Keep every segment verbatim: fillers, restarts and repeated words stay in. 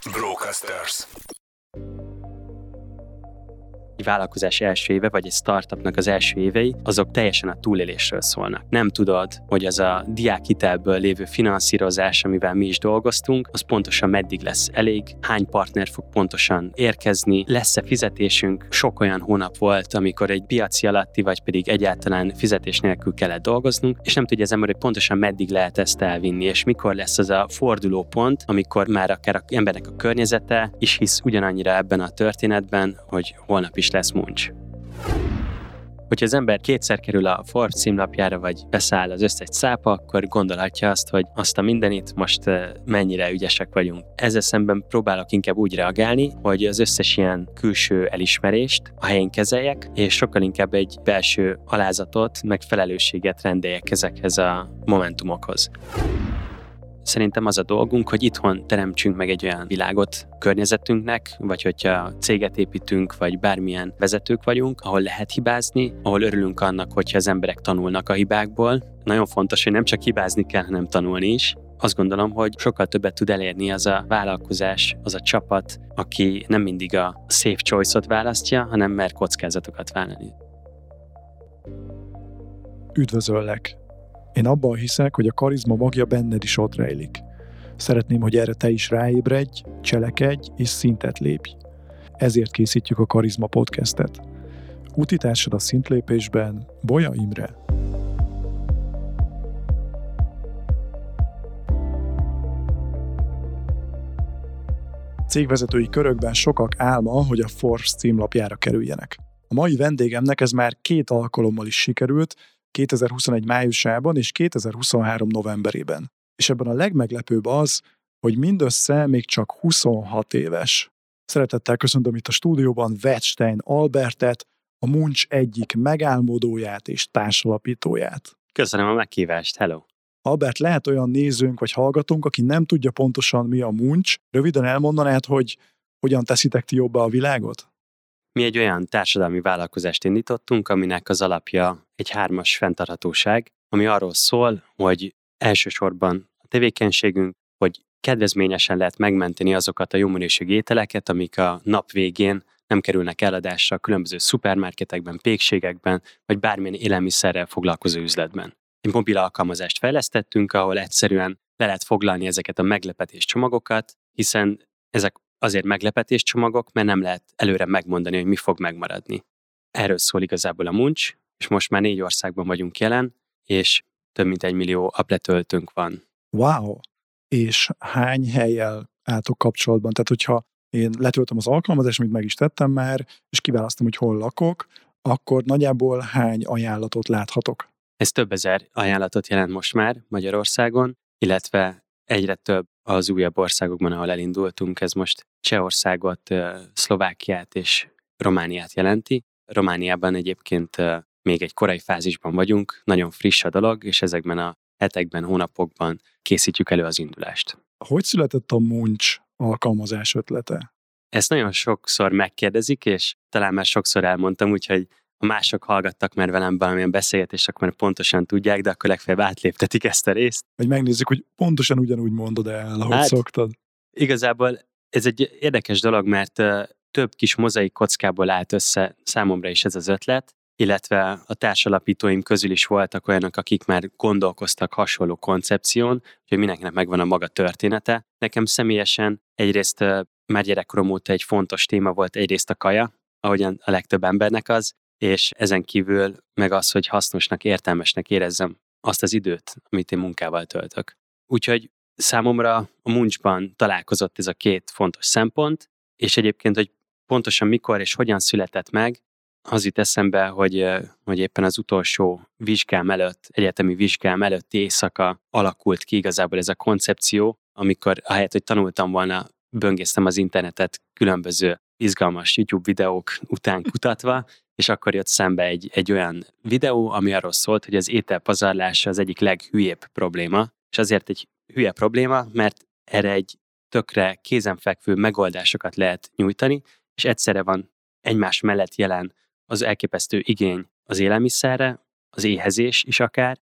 Brocasters. Egy vállalkozás első éve, vagy egy startupnak az első évei, azok teljesen a túlélésről szólnak. Nem tudod, hogy az a diákhitelből lévő finanszírozás, amivel mi is dolgoztunk, az pontosan meddig lesz elég, hány partner fog pontosan érkezni, lesz-e fizetésünk. Sok olyan hónap volt, amikor egy piaci alatti, vagy pedig egyáltalán fizetés nélkül kellett dolgoznunk, és nem tudja az ember, hogy pontosan meddig lehet ezt elvinni, és mikor lesz az a fordulópont, amikor már akár az embernek a környezete is hisz ugyanannyira ebben a történetben, hogy holnap is lesz muncs. Hogyha az ember kétszer kerül a Forbes címlapjára, vagy beszáll az összes cápa, akkor gondolhatja azt, hogy azt a mindenit most mennyire ügyesek vagyunk. Ezzel szemben próbálok inkább úgy reagálni, hogy az összes ilyen külső elismerést a helyén kezeljek, és sokkal inkább egy belső alázatot, meg felelősséget rendeljek ezekhez a momentumokhoz. Szerintem az a dolgunk, hogy itthon teremtsünk meg egy olyan világot környezetünknek, vagy hogyha céget építünk, vagy bármilyen vezetők vagyunk, ahol lehet hibázni, ahol örülünk annak, hogyha az emberek tanulnak a hibákból. Nagyon fontos, hogy nem csak hibázni kell, hanem tanulni is. Azt gondolom, hogy sokkal többet tud elérni az a vállalkozás, az a csapat, aki nem mindig a safe choice-ot választja, hanem mer kockázatokat vállalni. Üdvözöllek! Én abban hiszek, hogy a karizma magja benned is ott rejlik. Szeretném, hogy erre te is ráébredj, cselekedj és szintet lépj. Ezért készítjük a Karizma podcastet. Utitársad a szintlépésben Bolya Imre. Cégvezetői körökben sokak álma, hogy a Forbes címlapjára kerüljenek. A mai vendégemnek ez már két alkalommal is sikerült, kétezer-huszonegy májusában és kétezer-huszonhárom novemberében. És ebben a legmeglepőbb az, hogy mindössze még csak huszonhat éves. Szeretettel köszöntöm itt a stúdióban Wettstein Albertet, a Munch egyik megálmodóját és társalapítóját. Köszönöm a meghívást, hello! Albert, lehet olyan nézőnk vagy hallgatónk, aki nem tudja pontosan mi a Munch. Röviden elmondanád, hogy hogyan teszitek ti jobbá a világot? Mi egy olyan társadalmi vállalkozást indítottunk, aminek az alapja egy hármas fenntarthatóság, ami arról szól, hogy elsősorban a tevékenységünk, hogy kedvezményesen lehet megmenteni azokat a jó minőségű ételeket, amik a nap végén nem kerülnek eladásra a különböző szupermarketekben, pékségekben, vagy bármilyen élelmiszerrel foglalkozó üzletben. Egy mobil alkalmazást fejlesztettünk, ahol egyszerűen le lehet foglalni ezeket a meglepetés csomagokat, hiszen ezek azért meglepetés csomagok, mert nem lehet előre megmondani, hogy mi fog megmaradni. Erről szól igazából a Munch, és most már négy országban vagyunk jelen, és több mint egy millió appletöltőnk van. Wow! És hány hellyel álltok kapcsolatban? Tehát, hogyha én letöltöm az alkalmazást, amit meg is tettem már, és kiválasztom, hogy hol lakok, akkor nagyjából hány ajánlatot láthatok? Ez több ezer ajánlatot jelent most már Magyarországon, illetve egyre több az újabb országokban, ahol elindultunk. Ez most Csehországot, Szlovákiát és Romániát jelenti. Romániában egyébként még egy korai fázisban vagyunk, nagyon friss a dolog, és ezekben a hetekben, hónapokban készítjük elő az indulást. Hogy született a Munch alkalmazás ötlete? Ezt nagyon sokszor megkérdezik, és talán már sokszor elmondtam, úgyhogy ha mások hallgattak már velem valamilyen beszélgetést, akkor már pontosan tudják, de akkor legfeljebb átléptetik ezt a részt. Vagy megnézzük, hogy pontosan ugyanúgy mondod el, ahogy hát, szoktad. Igazából ez egy érdekes dolog, mert uh, több kis mozaik kockából állt össze számomra is ez az ötlet, illetve a társalapítóim közül is voltak olyanok, akik már gondolkoztak hasonló koncepción, hogy mindenkinek megvan a maga története. Nekem személyesen egyrészt uh, már gyerekkorom óta egy fontos téma volt egyrészt a kaja, ahogyan a legtöbb embernek az, és ezen kívül meg az, hogy hasznosnak, értelmesnek érezzem azt az időt, amit én munkával töltök. Úgyhogy számomra a Munchban találkozott ez a két fontos szempont, és egyébként, hogy pontosan mikor és hogyan született meg, az jut eszembe, hogy, hogy éppen az utolsó vizsgám előtt, egyetemi vizsgám előtti éjszaka alakult ki igazából ez a koncepció, amikor ahelyett, hogy tanultam volna, böngésztem az internetet különböző izgalmas YouTube videók után kutatva, és akkor jött szembe egy, egy olyan videó, ami arról szólt, hogy az ételpazarlás az egyik leghülyébb probléma, és azért egy hülye probléma, mert erre egy tökre kézenfekvő megoldásokat lehet nyújtani, és egyszerre van egymás mellett jelen az elképesztő igény az élelmiszerre, az éhezés is akár,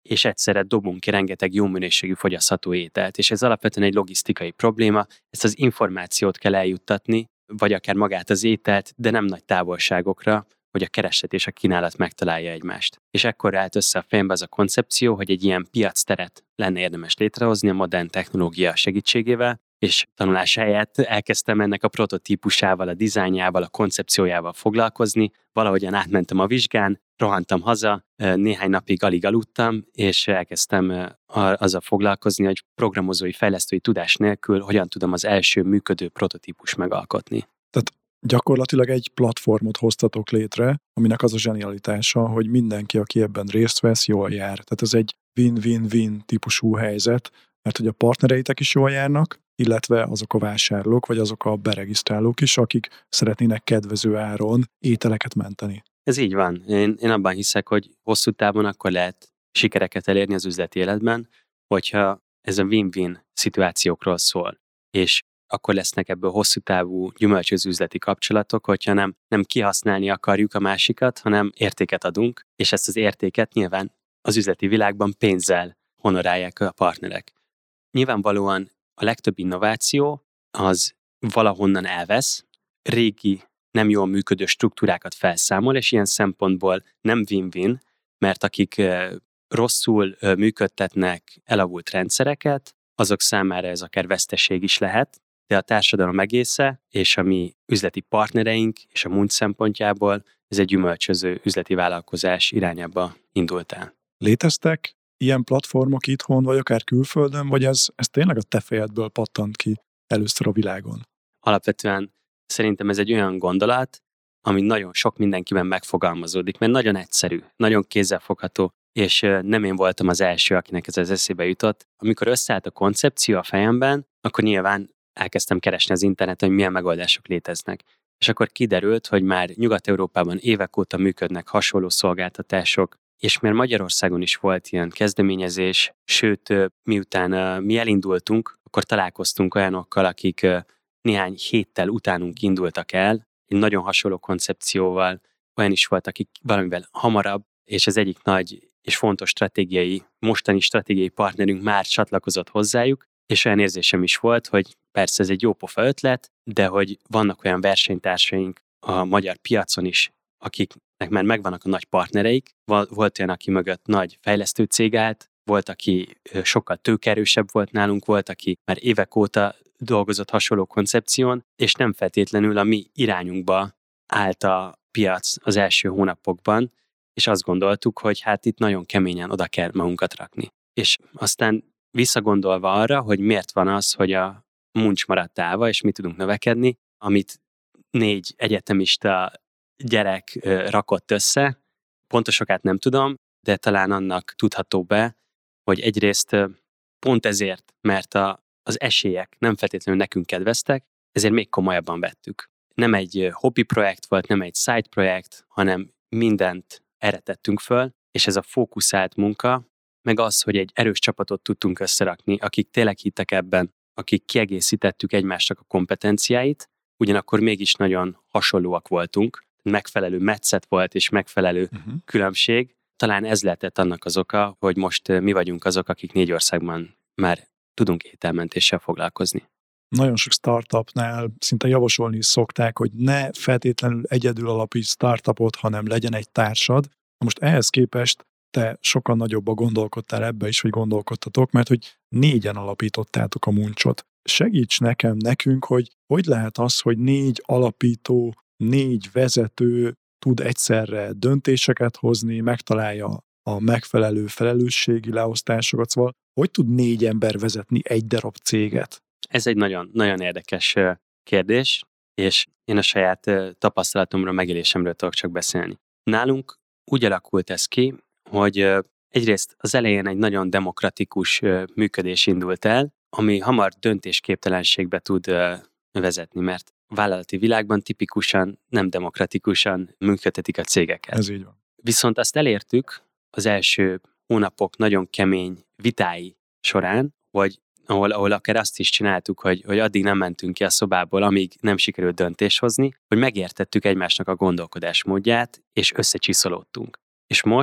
és egyszerre dobunk ki rengeteg jó minőségű fogyasztható ételt. És ez alapvetően egy logisztikai probléma, ezt az információt kell eljuttatni, vagy akár magát az ételt, de nem nagy távolságokra, hogy a kereslet és a kínálat megtalálja egymást. És ekkor állt össze a fejembe az a koncepció, hogy egy ilyen piacteret lenne érdemes létrehozni a modern technológia segítségével, és tanulás helyett elkezdtem ennek a prototípusával, a dizájnjával, a koncepciójával foglalkozni, valahogyan átmentem a vizsgán, rohantam haza, néhány napig alig aludtam, és elkezdtem azzal foglalkozni, hogy programozói, fejlesztői tudás nélkül hogyan tudom az első működő prototípus megalkotni. Tehát gyakorlatilag egy platformot hoztatok létre, aminek az a zsenialitása, hogy mindenki, aki ebben részt vesz, jól jár. Tehát ez egy win-win-win típusú helyzet, mert hogy a partnereitek is jól járnak, illetve azok a vásárlók, vagy azok a beregisztrálók is, akik szeretnének kedvező áron ételeket menteni. Ez így van. Én, én abban hiszek, hogy hosszú távon akkor lehet sikereket elérni az üzleti életben, hogyha ez a win-win szituációkról szól. És akkor lesznek ebből hosszú távú gyümölcsöző üzleti kapcsolatok, hogyha nem, nem kihasználni akarjuk a másikat, hanem értéket adunk, és ezt az értéket nyilván az üzleti világban pénzzel honorálják a partnerek. Nyilvánvalóan a legtöbb innováció az valahonnan elvesz, régi, nem jól működő struktúrákat felszámol, és ilyen szempontból nem win-win, mert akik rosszul működtetnek elavult rendszereket, azok számára ez akár veszteség is lehet, de a társadalom egésze és a mi üzleti partnereink és a múlt szempontjából ez egy gyümölcsöző üzleti vállalkozás irányába indult el. Léteztek ilyen platformok itthon, vagy akár külföldön, vagy ez, ez tényleg a te fejedből pattant ki először a világon? Alapvetően szerintem ez egy olyan gondolat, ami nagyon sok mindenkiben megfogalmazódik, mert nagyon egyszerű, nagyon kézzelfogható, és nem én voltam az első, akinek ez az eszébe jutott. Amikor összeállt a koncepció a fejemben, akkor nyilván elkezdtem keresni az interneten, hogy milyen megoldások léteznek. És akkor kiderült, hogy már Nyugat-Európában évek óta működnek hasonló szolgáltatások, és mert Magyarországon is volt ilyen kezdeményezés, sőt, miután mi elindultunk, akkor találkoztunk olyanokkal, akik néhány héttel utánunk indultak el, egy nagyon hasonló koncepcióval, olyan is volt, akik valamivel hamarabb, és az egyik nagy és fontos stratégiai, mostani stratégiai partnerünk már csatlakozott hozzájuk, és olyan érzésem is volt, hogy persze ez egy jó pofa ötlet, de hogy vannak olyan versenytársaink a magyar piacon is, akiknek már megvannak a nagy partnereik, volt olyan, aki mögött nagy fejlesztő cég állt, volt, aki sokkal tőkeerősebb volt nálunk, volt, aki már évek óta dolgozott hasonló koncepción, és nem feltétlenül a mi irányunkba állt a piac az első hónapokban, és azt gondoltuk, hogy hát itt nagyon keményen oda kell magunkat rakni. És aztán visszagondolva arra, hogy miért van az, hogy a Muncs maradt állva, és mi tudunk növekedni, amit négy egyetemista gyerek rakott össze, pontosokat nem tudom, de talán annak tudható be, hogy egyrészt pont ezért, mert a, az esélyek nem feltétlenül nekünk kedveztek, ezért még komolyabban vettük. Nem egy hobbi projekt volt, nem egy side projekt, hanem mindent erre tettünk föl, és ez a fókuszált munka, meg az, hogy egy erős csapatot tudtunk összerakni, akik tényleg hittek ebben, akik kiegészítettük egymásnak a kompetenciáit, ugyanakkor mégis nagyon hasonlóak voltunk, megfelelő metszet volt és megfelelő uh-huh. különbség. Talán ez lehetett annak az oka, hogy most mi vagyunk azok, akik négy országban már tudunk ételmentéssel foglalkozni. Nagyon sok startupnál szinte javasolni is szokták, hogy ne feltétlenül egyedül alapíts startupot, hanem legyen egy társad. Na most ehhez képest te sokkal nagyobban gondolkodtál ebbe is, hogy gondolkodtatok, mert hogy négyen alapítottátok a Muncsot. Segíts nekem, nekünk, hogy hogy lehet az, hogy négy alapító, négy vezető tud egyszerre döntéseket hozni, megtalálja a megfelelő felelősségi leosztásokat, szóval hogy tud négy ember vezetni egy darab céget? Ez egy nagyon, nagyon érdekes kérdés, és én a saját tapasztalatomról, megélésemről tudok csak beszélni. Nálunk úgy alakult ez ki, hogy egyrészt az elején egy nagyon demokratikus működés indult el, ami hamar döntésképtelenségbe tud vezetni, mert a vállalati világban tipikusan nem demokratikusan működtetik a cégeket. Ez így van. Viszont azt elértük az első hónapok nagyon kemény vitái során, hogy ahol, ahol akár azt is csináltuk, hogy, hogy addig nem mentünk ki a szobából, amíg nem sikerült döntés hozni, hogy megértettük egymásnak a gondolkodásmódját, és összecsiszolódtunk. És most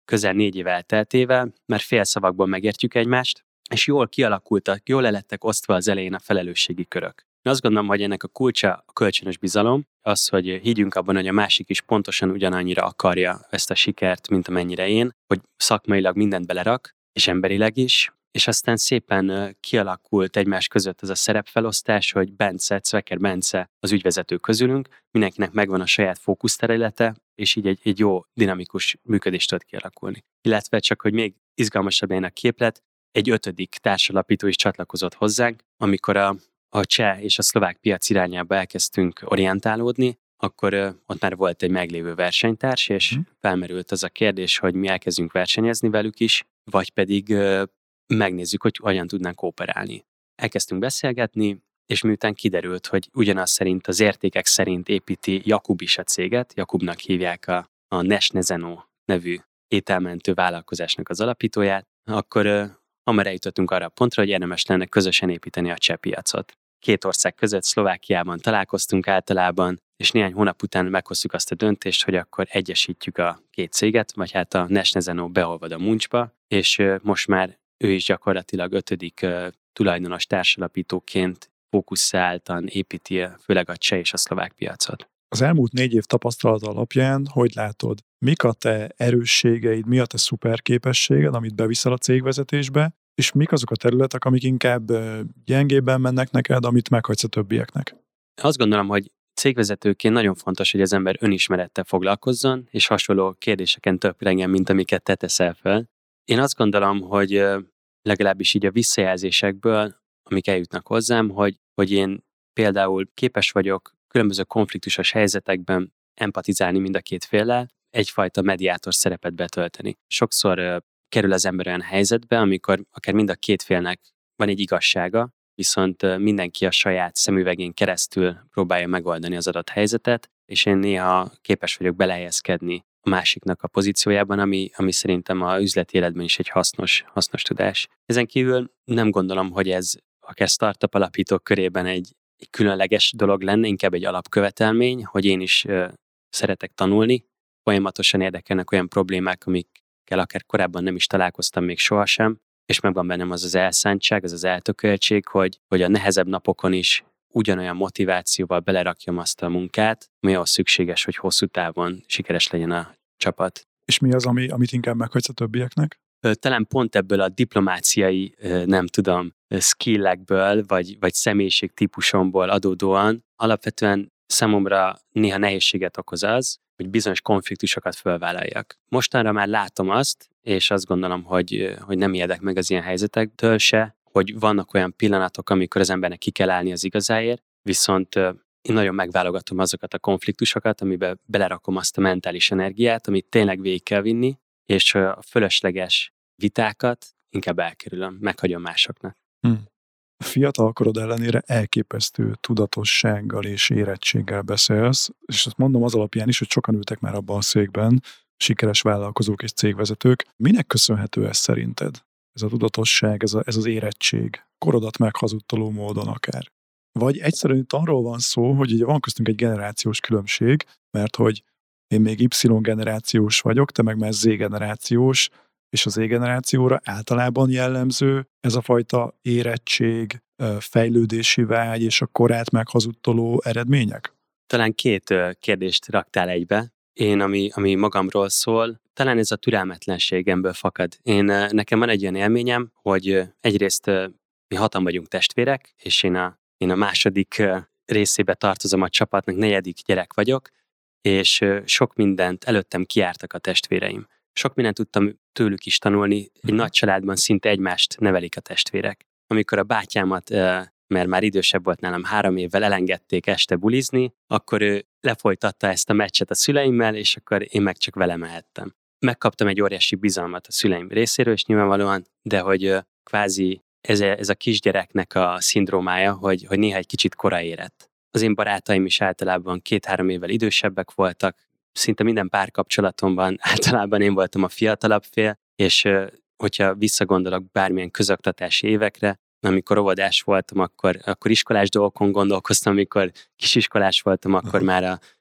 közel négy év elteltével már félszavakban megértjük egymást, és jól kialakultak, jól lelettek osztva az elején a felelősségi körök. Én azt gondolom, hogy ennek a kulcsa a kölcsönös bizalom, az, hogy higgyünk abban, hogy a másik is pontosan ugyanannyira akarja ezt a sikert, mint amennyire én, hogy szakmailag mindent belerak, és emberileg is, és aztán szépen kialakult egymás között az a szerepfelosztás, hogy Bence, Cveker Bence az ügyvezető közülünk, mindenkinek megvan a saját fókuszterülete, és így egy, egy jó dinamikus működést tud kialakulni. Illetve csak, hogy még izgalmasabb legyen a képlet, egy ötödik társalapító is csatlakozott hozzánk, amikor a, a cseh és a szlovák piac irányába elkezdtünk orientálódni, akkor uh, ott már volt egy meglévő versenytárs, és hmm. felmerült az a kérdés, hogy mi elkezdjünk versenyezni velük is, vagy pedig uh, megnézzük, hogy hogyan tudnánk kooperálni. Elkezdtünk beszélgetni, és miután kiderült, hogy ugyanaz szerint, az értékek szerint építi Jakub is a céget, Jakubnak hívják a, a Nesnezeno nevű ételmentő vállalkozásnak az alapítóját, akkor uh, hamar eljutottunk arra a pontra, hogy érdemes lenne közösen építeni a cseh piacot. Két ország között, Szlovákiában találkoztunk általában, és néhány hónap után meghoztuk azt a döntést, hogy akkor egyesítjük a két céget, vagy hát a Nesnezeno beolvad a Muncsba, és uh, most már ő is gyakorlatilag ötödik uh, tulajdonos társalapítóként fókuszáltan építi főleg a cseh és a szlovák piacot. Az elmúlt négy év tapasztalat alapján hogy látod, mik a te erősségeid, mi a te szuperképességed, amit beviszel a cégvezetésbe, és mik azok a területek, amik inkább gyengébben mennek neked, amit meghagysz a többieknek? Azt gondolom, hogy cégvezetőként nagyon fontos, hogy az ember önismerettel foglalkozzon, és hasonló kérdéseken töprengjen, mint amiket te teszel fel. Én azt gondolom, hogy legalábbis így a visszajelzésekből, amik eljutnak hozzám, hogy, hogy én például képes vagyok különböző konfliktusos helyzetekben empatizálni mind a két féllel, egyfajta mediátor szerepet betölteni. Sokszor uh, kerül az ember olyan helyzetbe, amikor akár mind a két félnek van egy igazsága, viszont uh, mindenki a saját szemüvegén keresztül próbálja megoldani az adott helyzetet, és én néha képes vagyok belehelyezkedni a másiknak a pozíciójában, ami, ami szerintem a üzleti életben is egy hasznos, hasznos tudás. Ezen kívül nem gondolom, hogy ez akár startup alapítók körében egy, egy különleges dolog lenne, inkább egy alapkövetelmény, hogy én is uh, szeretek tanulni, folyamatosan érdekelnek olyan problémák, amikkel akár korábban nem is találkoztam még sohasem, és megvan bennem az az elszántság, az az eltököltség, hogy, hogy a nehezebb napokon is ugyanolyan motivációval belerakjam azt a munkát, ami ahhoz szükséges, hogy hosszú távon sikeres legyen a csapat. És mi az, ami, amit inkább meghagysz a többieknek? Talán pont ebből a diplomáciai, nem tudom, skillekből, vagy, vagy személyiségtípusomból adódóan alapvetően számomra néha nehézséget okoz az, hogy bizonyos konfliktusokat fölvállaljak. Mostanra már látom azt, és azt gondolom, hogy, hogy nem ijedek meg az ilyen helyzetektől se, hogy vannak olyan pillanatok, amikor az embernek ki kell állni az igazáért, viszont én nagyon megválogatom azokat a konfliktusokat, amiben belerakom azt a mentális energiát, amit tényleg végig kell vinni, és a fölösleges vitákat inkább elkerülöm, meghagyom másoknak. Hmm. A fiatal korod ellenére elképesztő tudatossággal és érettséggel beszélsz, és azt mondom az alapján is, hogy sokan ültek már abban a székben, sikeres vállalkozók és cégvezetők. Minek köszönhető ez szerinted? Ez a tudatosság, ez, a, ez az érettség, korodat meghazudtoló módon akár. Vagy egyszerűen itt arról van szó, hogy ugye van köztünk egy generációs különbség, mert hogy én még Y-generációs vagyok, te meg már Z-generációs, és az Z-generációra általában jellemző ez a fajta érettség, fejlődési vágy és a korát meghazudtoló eredmények? Talán két kérdést raktál egybe. Én, ami, ami magamról szól, talán ez a türelmetlenségemből fakad. Én, nekem van egy olyan élményem, hogy egyrészt mi hatan vagyunk testvérek, és én a, én a második részébe tartozom a csapatnak, negyedik gyerek vagyok, és sok mindent előttem kijártak a testvéreim. Sok mindent tudtam tőlük is tanulni, egy nagy családban szinte egymást nevelik a testvérek. Amikor a bátyámat, mert már idősebb volt nálam három évvel, elengedték este bulizni, akkor ő lefolytatta ezt a meccset a szüleimmel, és akkor én meg csak vele mehettem. Megkaptam egy óriási bizalmat a szüleim részéről, és nyilvánvalóan, de hogy kvázi ez a, ez a kisgyereknek a szindrómája, hogy, hogy néha egy kicsit kora érett. Az én barátaim is általában két-három évvel idősebbek voltak, szinte minden párkapcsolatomban általában én voltam a fiatalabb fél, és hogyha visszagondolok bármilyen közoktatási évekre, amikor óvodás voltam, akkor, akkor iskolás dolgokon gondolkoztam, amikor kisiskolás voltam, akkor már a,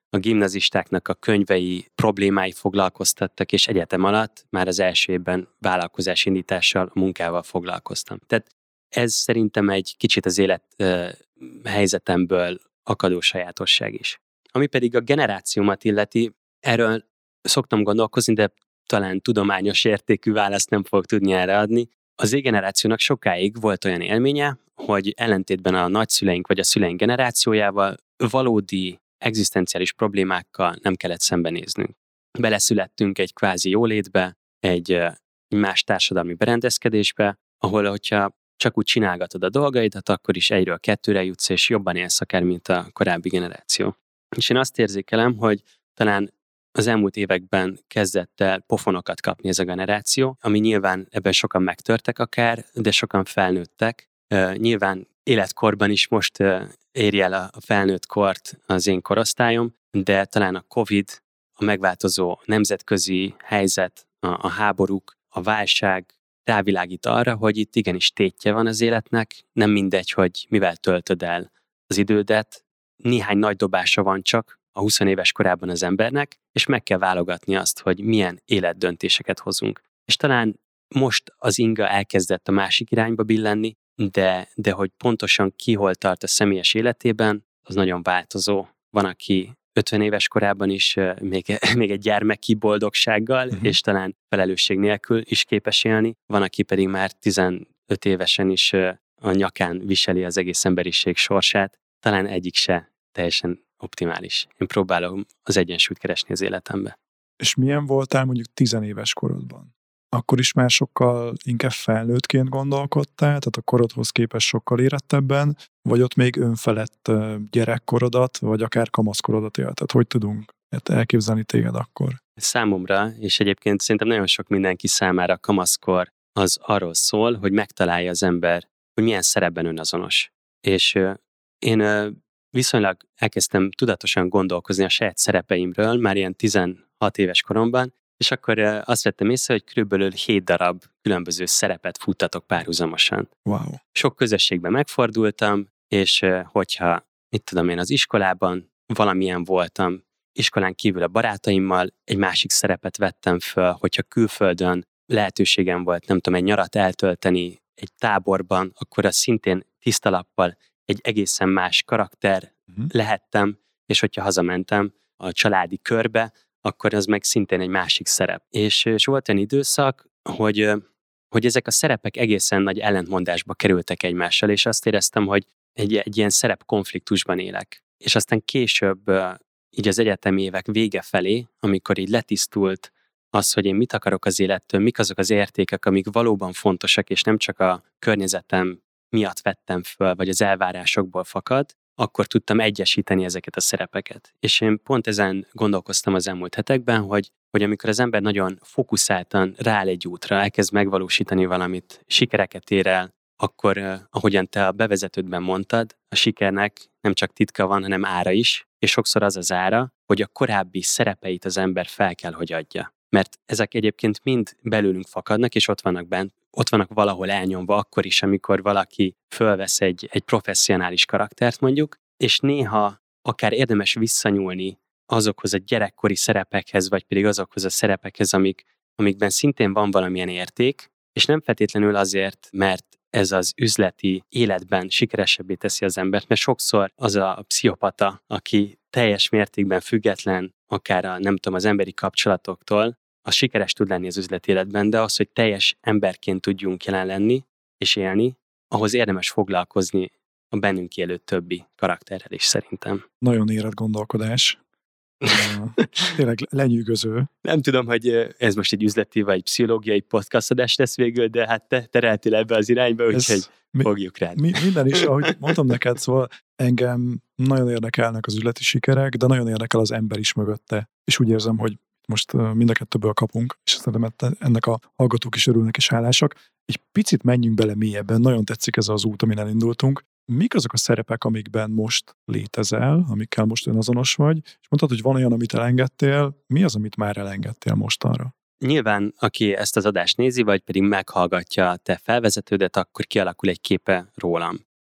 a gimnazistáknak a könyvei, problémái foglalkoztattak, és egyetem alatt már az első évben vállalkozásindítással, a munkával foglalkoztam. Tehát ez szerintem egy kicsit az élet uh, helyzetemből akadó sajátosság is. Ami pedig a generációmat illeti, erről szoktam gondolkozni, de talán tudományos értékű választ nem fogok tudni erre adni. Az Z-generációnak sokáig volt olyan élménye, hogy ellentétben a nagyszüleink vagy a szüleink generációjával valódi egzisztenciális problémákkal nem kellett szembenéznünk. Beleszülettünk egy kvázi jólétbe, egy, egy más társadalmi berendezkedésbe, ahol, hogyha csak úgy csinálgatod a dolgaidat, akkor is egyről kettőre jutsz, és jobban élsz akár, mint a korábbi generáció. És én azt érzékelem, hogy talán az elmúlt években kezdett el pofonokat kapni ez a generáció, ami nyilván ebben sokan megtörtek akár, de sokan felnőttek. Uh, nyilván életkorban is most uh, érje el a felnőtt kort az én korosztályom, de talán a Covid, a megváltozó nemzetközi helyzet, a, a háborúk, a válság rávilágít arra, hogy itt igenis tétje van az életnek, nem mindegy, hogy mivel töltöd el az idődet, néhány nagy dobása van csak a húsz éves korában az embernek, és meg kell válogatni azt, hogy milyen életdöntéseket hozunk. És talán most az inga elkezdett a másik irányba billenni, de, de hogy pontosan ki hol tart a személyes életében, az nagyon változó. Van, aki ötven éves korában is még, még egy gyermeki boldogsággal, uh-huh. és talán felelősség nélkül is képes élni, van, aki pedig már tizenöt évesen is a nyakán viseli az egész emberiség sorsát, talán egyik se teljesen optimális. Én próbálom az egyensúlyt keresni az életembe. És milyen voltál mondjuk tizenéves korodban? Akkor is már sokkal inkább felnőttként gondolkodtál, tehát a korodhoz képest sokkal érettebben, vagy ott még önfelett gyerekkorodat, vagy akár kamaszkorodat élted? Hogy tudunk elképzelni téged akkor? Számomra, és egyébként szerintem nagyon sok mindenki számára a kamaszkor az arról szól, hogy megtalálja az ember, hogy milyen szerepben önazonos. És euh, én euh, viszonylag elkezdtem tudatosan gondolkozni a saját szerepeimről, már ilyen tizenhat éves koromban, és akkor azt vettem észre, hogy körülbelül hét darab különböző szerepet futtatok párhuzamosan. Wow. Sok közösségben megfordultam, és hogyha, mit tudom én, az iskolában valamilyen voltam, iskolán kívül a barátaimmal egy másik szerepet vettem föl, hogyha külföldön lehetőségem volt, nem tudom, egy nyarat eltölteni egy táborban, akkor az szintén tiszta lappal egy egészen más karakter uh-huh. lehettem, és hogyha hazamentem a családi körbe, akkor az meg szintén egy másik szerep. És, és volt olyan időszak, hogy, hogy ezek a szerepek egészen nagy ellentmondásba kerültek egymással, és azt éreztem, hogy egy, egy ilyen szerepkonfliktusban élek. És aztán később, így az egyetemi évek vége felé, amikor így letisztult az, hogy én mit akarok az élettől, mik azok az értékek, amik valóban fontosak, és nem csak a környezetem miatt vettem föl, vagy az elvárásokból fakad, akkor tudtam egyesíteni ezeket a szerepeket. És én pont ezen gondolkoztam az elmúlt hetekben, hogy, hogy amikor az ember nagyon fókuszáltan rááll egy útra, elkezd megvalósítani valamit, sikereket ér el, akkor, eh, ahogyan te a bevezetődben mondtad, a sikernek nem csak titka van, hanem ára is, és sokszor az az ára, hogy a korábbi szerepeit az ember fel kell, hogy adja. Mert ezek egyébként mind belőlünk fakadnak, és ott vannak bent, ott vannak valahol elnyomva akkor is, amikor valaki fölvesz egy, egy professzionális karaktert mondjuk, és néha akár érdemes visszanyúlni azokhoz a gyerekkori szerepekhez, vagy pedig azokhoz a szerepekhez, amik, amikben szintén van valamilyen érték, és nem feltétlenül azért, mert ez az üzleti életben sikeresebbé teszi az embert, mert sokszor az a pszichopata, aki teljes mértékben független, akár a, nem tudom, az emberi kapcsolatoktól, az sikeres tud lenni az üzleti életben, de az, hogy teljes emberként tudjunk jelen lenni és élni, ahhoz érdemes foglalkozni a bennünk élő többi karakterrel is szerintem. Nagyon érett gondolkodás. Tényleg lenyűgöző. Nem tudom, hogy ez most egy üzleti vagy pszichológiai podcastadás lesz végül, de hát te tereltél ebbe az irányba, úgyhogy mi, fogjuk rád. Mi, minden is, ahogy mondtam neked, szóval engem nagyon érdekelnek az üzleti sikerek, de nagyon érdekel az ember is mögötte. És úgy érzem, hogy most mind a kettőből kapunk, és szerintem ennek a hallgatók is örülnek és hálásak. Egy picit menjünk bele mélyebben, nagyon tetszik ez az út, amin elindultunk. Mik azok a szerepek, amikben most létezel, amikkel most önazonos vagy, és mondtad, hogy van olyan, amit elengedtél, mi az, amit már elengedtél mostanra? Nyilván, aki ezt az adást nézi, vagy pedig meghallgatja a te felvezetődet, akkor kialakul egy képe rólam.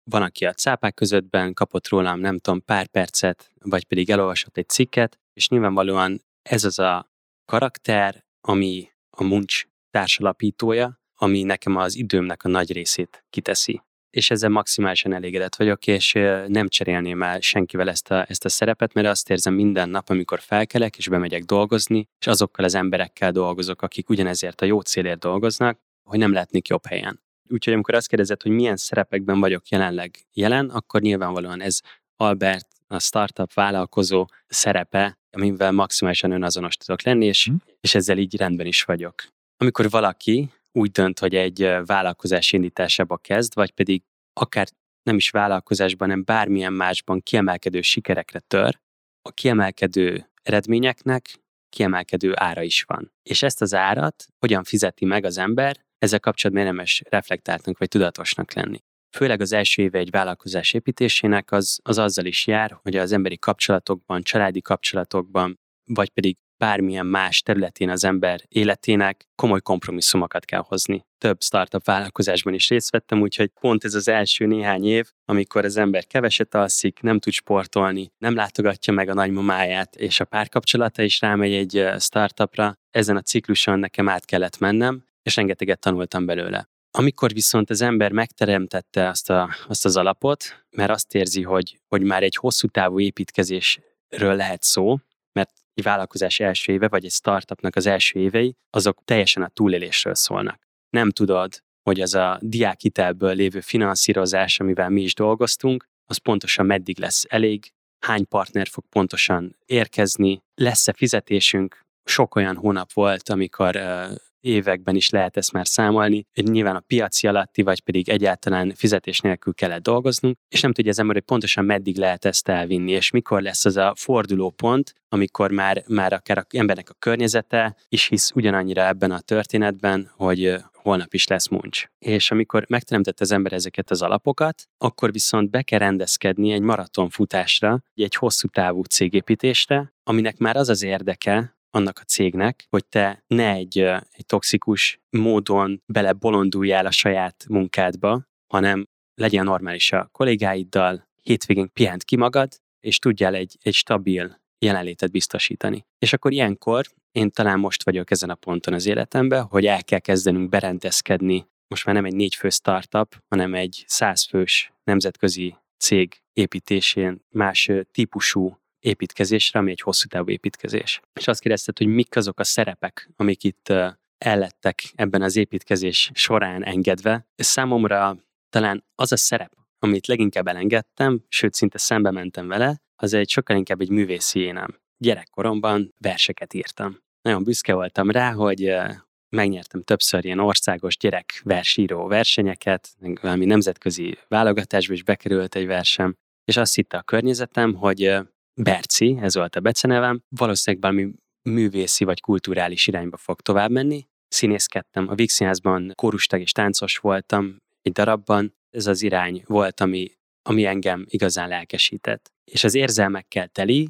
van, aki a cápák közöttben kapott rólam, nem tudom, pár percet, vagy pedig elolvasott egy cikket, és nyilvánvalóan ez az a karakter, ami a Munch társalapítója, ami nekem az időmnek a nagy részét kiteszi. És ezzel maximálisan elégedett vagyok, és nem cserélném el senkivel ezt a, ezt a szerepet, mert azt érzem minden nap, amikor felkelek, és bemegyek dolgozni, és azokkal az emberekkel dolgozok, akik ugyanezért a jó célért dolgoznak, hogy nem lehetnék jobb helyen. Úgyhogy amikor azt kérdezed, hogy milyen szerepekben vagyok jelenleg jelen, akkor nyilvánvalóan ez Albert, a startup vállalkozó szerepe, amivel maximálisan önazonos tudok lenni, és, és ezzel így rendben is vagyok. Amikor valaki úgy dönt, hogy egy vállalkozás indításába kezd, vagy pedig akár nem is vállalkozásban, hanem bármilyen másban kiemelkedő sikerekre tör, a kiemelkedő eredményeknek kiemelkedő ára is van. És ezt az árat hogyan fizeti meg az ember, ezzel kapcsolatban érdemes reflektáltnak vagy tudatosnak lenni. Főleg az első éve egy vállalkozás építésének az, az azzal is jár, hogy az emberi kapcsolatokban, családi kapcsolatokban, vagy pedig bármilyen más területén az ember életének komoly kompromisszumokat kell hozni. Több startup vállalkozásban is részt vettem, úgyhogy pont ez az első néhány év, amikor az ember keveset alszik, nem tud sportolni, nem látogatja meg a nagymamáját, és a párkapcsolata is rámegy egy startupra, ezen a cikluson nekem át kellett mennem, és rengeteget tanultam belőle. Amikor viszont az ember megteremtette azt, a, azt az alapot, mert azt érzi, hogy, hogy már egy hosszú távú építkezésről lehet szó, mert egy vállalkozás első éve, vagy egy startupnak az első évei, azok teljesen a túlélésről szólnak. Nem tudod, hogy az a diákhitelből lévő finanszírozás, amivel mi is dolgoztunk, az pontosan meddig lesz elég, hány partner fog pontosan érkezni, lesz-e fizetésünk. Sok olyan hónap volt, amikor uh, években is lehet ezt már számolni, hogy nyilván a piaci alatti, vagy pedig egyáltalán fizetés nélkül kellett dolgoznunk, és nem tudja az ember, hogy pontosan meddig lehet ezt elvinni, és mikor lesz az a fordulópont, amikor már, már akár az embernek a környezete is hisz ugyanannyira ebben a történetben, hogy holnap is lesz Munch. És amikor megteremtett az ember ezeket az alapokat, akkor viszont be kell rendezkedni egy maratonfutásra, egy hosszú távú cégépítésre, aminek már az az érdeke, annak a cégnek, hogy te ne egy, egy toxikus módon belebolonduljál a saját munkádba, hanem legyen normális a kollégáiddal, hétvégén pihent ki magad, és tudjál egy, egy stabil jelenlétet biztosítani. És akkor ilyenkor én talán most vagyok ezen a ponton az életemben, hogy el kell kezdenünk berendezkedni. Most már nem egy négy fő startup, hanem egy száz fős nemzetközi cég építésén más típusú építkezésre, ami egy hosszú távú építkezés. És azt kérdezted, hogy mik azok a szerepek, amik itt uh, ellettek ebben az építkezés során engedve. És számomra talán az a szerep, amit leginkább elengedtem, sőt szinte szembe mentem vele, az egy sokkal inkább egy művészi énem. Gyerekkoromban verseket írtam. Nagyon büszke voltam rá, hogy uh, megnyertem többször ilyen országos gyerekversíró versenyeket, meg valami nemzetközi válogatásba is bekerült egy versem, és azt hitte a környezetem, hogy uh, Berci, ez volt a becenevem, valószínűleg valami művészi vagy kulturális irányba fog tovább menni. Színészkedtem, a Víg Színházban kórustag és táncos voltam egy darabban, ez az irány volt, ami, ami engem igazán lelkesített. És az érzelmekkel teli,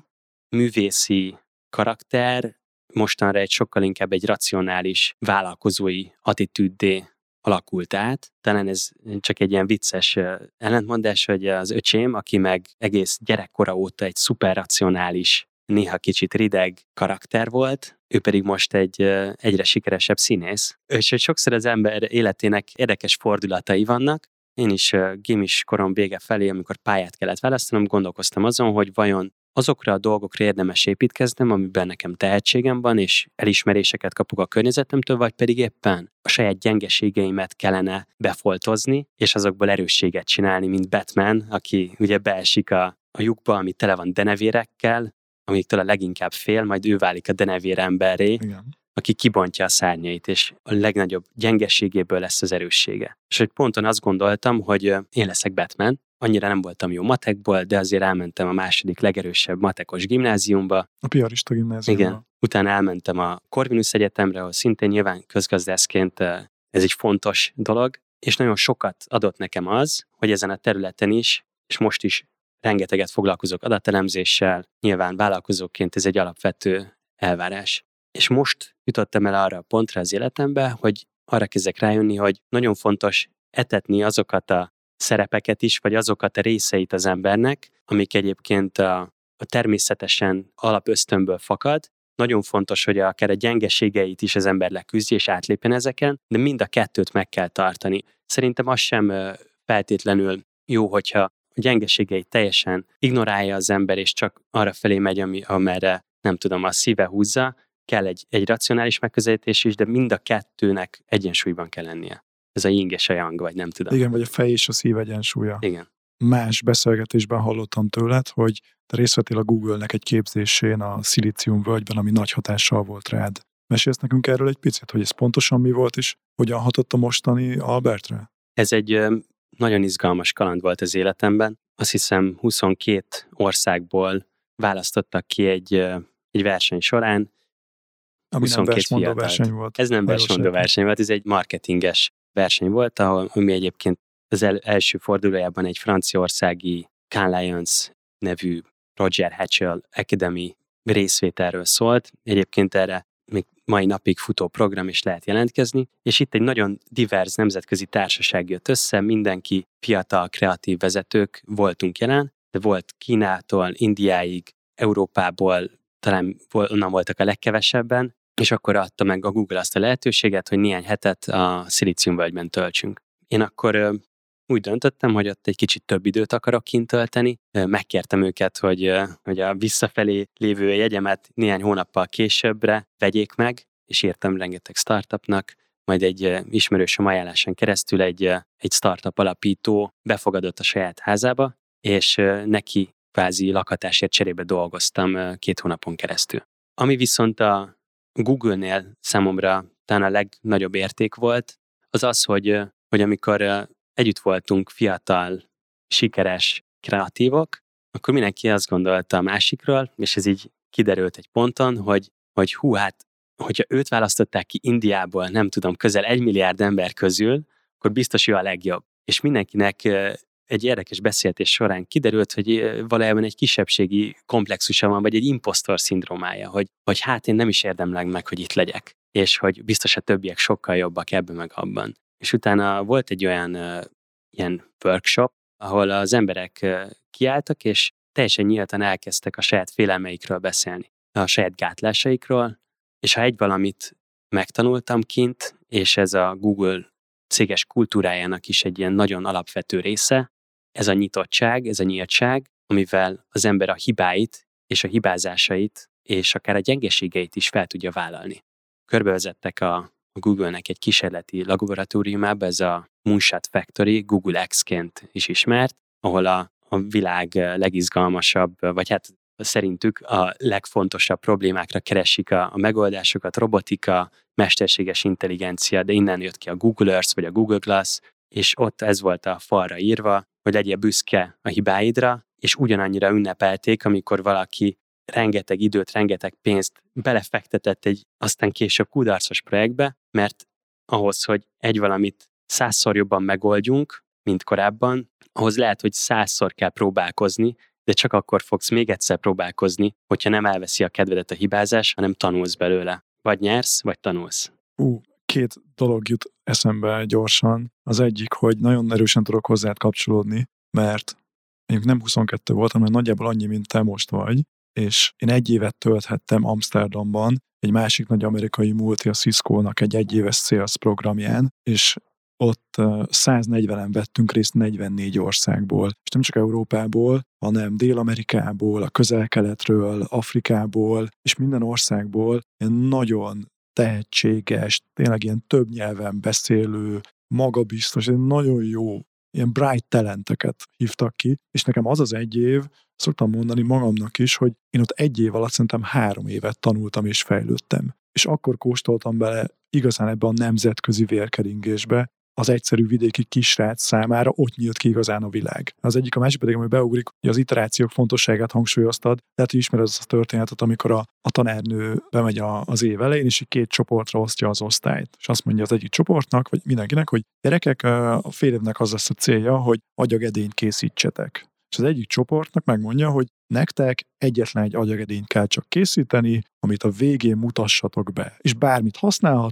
művészi karakter mostanra egy sokkal inkább egy racionális vállalkozói attitűddé alakult át. Talán ez csak egy ilyen vicces ellentmondás, hogy az öcsém, aki meg egész gyerekkora óta egy szuperracionális, néha kicsit rideg karakter volt, ő pedig most egy egyre sikeresebb színész. És hogy sokszor az ember életének érdekes fordulatai vannak. Én is gimis korom vége felé, amikor pályát kellett választanom, gondolkoztam azon, hogy vajon azokra a dolgokra érdemes építkeznem, amiben nekem tehetségem van, és elismeréseket kapok a környezetemtől, vagy pedig éppen a saját gyengeségeimet kellene befoltozni, és azokból erősséget csinálni, mint Batman, aki ugye beesik a, a lyukba, ami tele van denevérekkel, amiktől a leginkább fél, majd ő válik a denevér emberré, igen, aki kibontja a szárnyait, és a legnagyobb gyengeségéből lesz az erőssége. És hogy ponton azt gondoltam, hogy én leszek Batman, annyira nem voltam jó matekból, de azért elmentem a második legerősebb matekos gimnáziumba. A piarista gimnáziumba. Igen. Utána elmentem a Corvinus Egyetemre, ahol szintén nyilván közgazdászként ez egy fontos dolog, és nagyon sokat adott nekem az, hogy ezen a területen is, és most is rengeteget foglalkozok adatelemzéssel, nyilván vállalkozóként ez egy alapvető elvárás. És most jutottam el arra a pontra az életembe, hogy arra kezdek rájönni, hogy nagyon fontos etetni azokat a szerepeket is, vagy azokat a részeit az embernek, amik egyébként a, a természetesen alapösztönből fakad. Nagyon fontos, hogy akár a gyengeségeit is az ember leküzdje és átlépjen ezeken, de mind a kettőt meg kell tartani. Szerintem az sem feltétlenül jó, hogyha a gyengeségeit teljesen ignorálja az ember, és csak arra felé megy, ami, amerre nem tudom, a szíve húzza. Kell egy, egy racionális megközelítés is, de mind a kettőnek egyensúlyban kell lennie. Ez a yin és a yang, vagy nem tudom. Igen, vagy a fej és a szív egyensúlya. Igen. Más beszélgetésben hallottam tőled, hogy te részt vettél a Google-nek egy képzésén a Szilícium völgyben, ami nagy hatással volt rád. Mesélsz nekünk erről egy picit, hogy ez pontosan mi volt, és hogyan hatott a mostani Albertre? Ez egy nagyon izgalmas kaland volt az életemben. Azt hiszem huszonkét országból választottak ki egy, egy verseny során. Ami nem versmondó verseny volt. Ez nem versmondó verseny volt, ez egy marketinges verseny volt, ahol mi egyébként az el, első fordulójában egy franciaországi Cannes Lions nevű Roger Hatchell Academy részvételről szólt. Egyébként erre még mai napig futó program is lehet jelentkezni, és itt egy nagyon divers nemzetközi társaság jött össze, mindenki fiatal, kreatív vezetők voltunk jelen, de volt Kínától, Indiáig, Európából, talán onnan voltak a legkevesebben, és akkor adta meg a Google azt a lehetőséget, hogy néhány hetet a Szilíciumvölgyben töltsünk. Én akkor úgy döntöttem, hogy ott egy kicsit több időt akarok kint tölteni. Megkértem őket, hogy, hogy a visszafelé lévő jegyemet néhány hónappal későbbre vegyék meg, és írtam rengeteg startupnak, majd egy ismerősöm ajánlásán keresztül egy, egy startup alapító befogadott a saját házába, és neki kvázi lakhatásért cserébe dolgoztam két hónapon keresztül. Ami viszont a Google-nél számomra talán a legnagyobb érték volt, az az, hogy, hogy amikor együtt voltunk fiatal, sikeres kreatívok, akkor mindenki azt gondolta a másikról, és ez így kiderült egy ponton, hogy, hogy hú, hát, hogyha őt választották ki Indiából, nem tudom, közel egy milliárd ember közül, akkor biztos ő a legjobb. És mindenkinek egy érdekes beszélgetés során kiderült, hogy valójában egy kisebbségi komplexusa van, vagy egy impostor szindrómája, hogy, hogy hát én nem is érdemlek meg, hogy itt legyek, és hogy biztos a többiek sokkal jobbak ebben meg abban. És utána volt egy olyan uh, ilyen workshop, ahol az emberek uh, kiálltak, és teljesen nyíltan elkezdtek a saját félelmeikről beszélni, a saját gátlásaikról, és ha egy valamit megtanultam kint, és ez a Google céges kultúrájának is egy ilyen nagyon alapvető része, ez a nyitottság, ez a nyíltság, amivel az ember a hibáit és a hibázásait, és akár a gyengeségeit is fel tudja vállalni. Körbevezettek a, a Google-nek egy kísérleti laboratóriumába, ez a Moonshot Factory, Google X-ként is ismert, ahol a, a világ legizgalmasabb, vagy hát szerintük a legfontosabb problémákra keresik a, a megoldásokat, robotika, mesterséges intelligencia, de innen jött ki a Google Earth vagy a Google Glass, és ott ez volt a falra írva, hogy legyél büszke a hibáidra, és ugyanannyira ünnepelték, amikor valaki rengeteg időt, rengeteg pénzt belefektetett egy aztán később kudarcos projektbe, mert ahhoz, hogy egy valamit százszor jobban megoldjunk, mint korábban, ahhoz lehet, hogy százszor kell próbálkozni, de csak akkor fogsz még egyszer próbálkozni, hogyha nem elveszi a kedvedet a hibázás, hanem tanulsz belőle. Vagy nyersz, vagy tanulsz. Ú, két dolog jut eszembe gyorsan. Az egyik, hogy nagyon erősen tudok hozzád kapcsolódni, mert én nem huszonkettő voltam, hanem nagyjából annyi, mint te most vagy, és én egy évet tölthettem Amsterdamban, egy másik nagy amerikai multi, a Cisco-nak egy egyéves sales programján, és ott száznegyvenen vettünk részt negyvennégy országból, és nem csak Európából, hanem Dél-Amerikából, a Közel-Keletről, Afrikából, és minden országból ilyen nagyon tehetséges, tényleg ilyen több nyelven beszélő, magabiztos, nagyon jó, ilyen bright talenteket hívtak ki, és nekem az az egy év, szoktam mondani magamnak is, hogy én ott egy év alatt szerintem három évet tanultam és fejlődtem. És akkor kóstoltam bele igazán ebbe a nemzetközi vérkeringésbe, az egyszerű vidéki kisrác számára ott nyílt ki igazán a világ. Az egyik, a másik pedig, ami beugrik, hogy az iterációk fontosságát hangsúlyoztad, lehet, hogy ismered azt a történetet, amikor a, a tanárnő bemegy a, az év elején, és így két csoportra osztja az osztályt. És azt mondja az egyik csoportnak, vagy mindenkinek, hogy gyerekek, a fél évnek az lesz a célja, hogy agyagedényt készítsetek. És az egyik csoportnak megmondja, hogy nektek egyetlen egy agyagedényt kell csak készíteni, amit a végén mutassatok be. És bármit használhattok,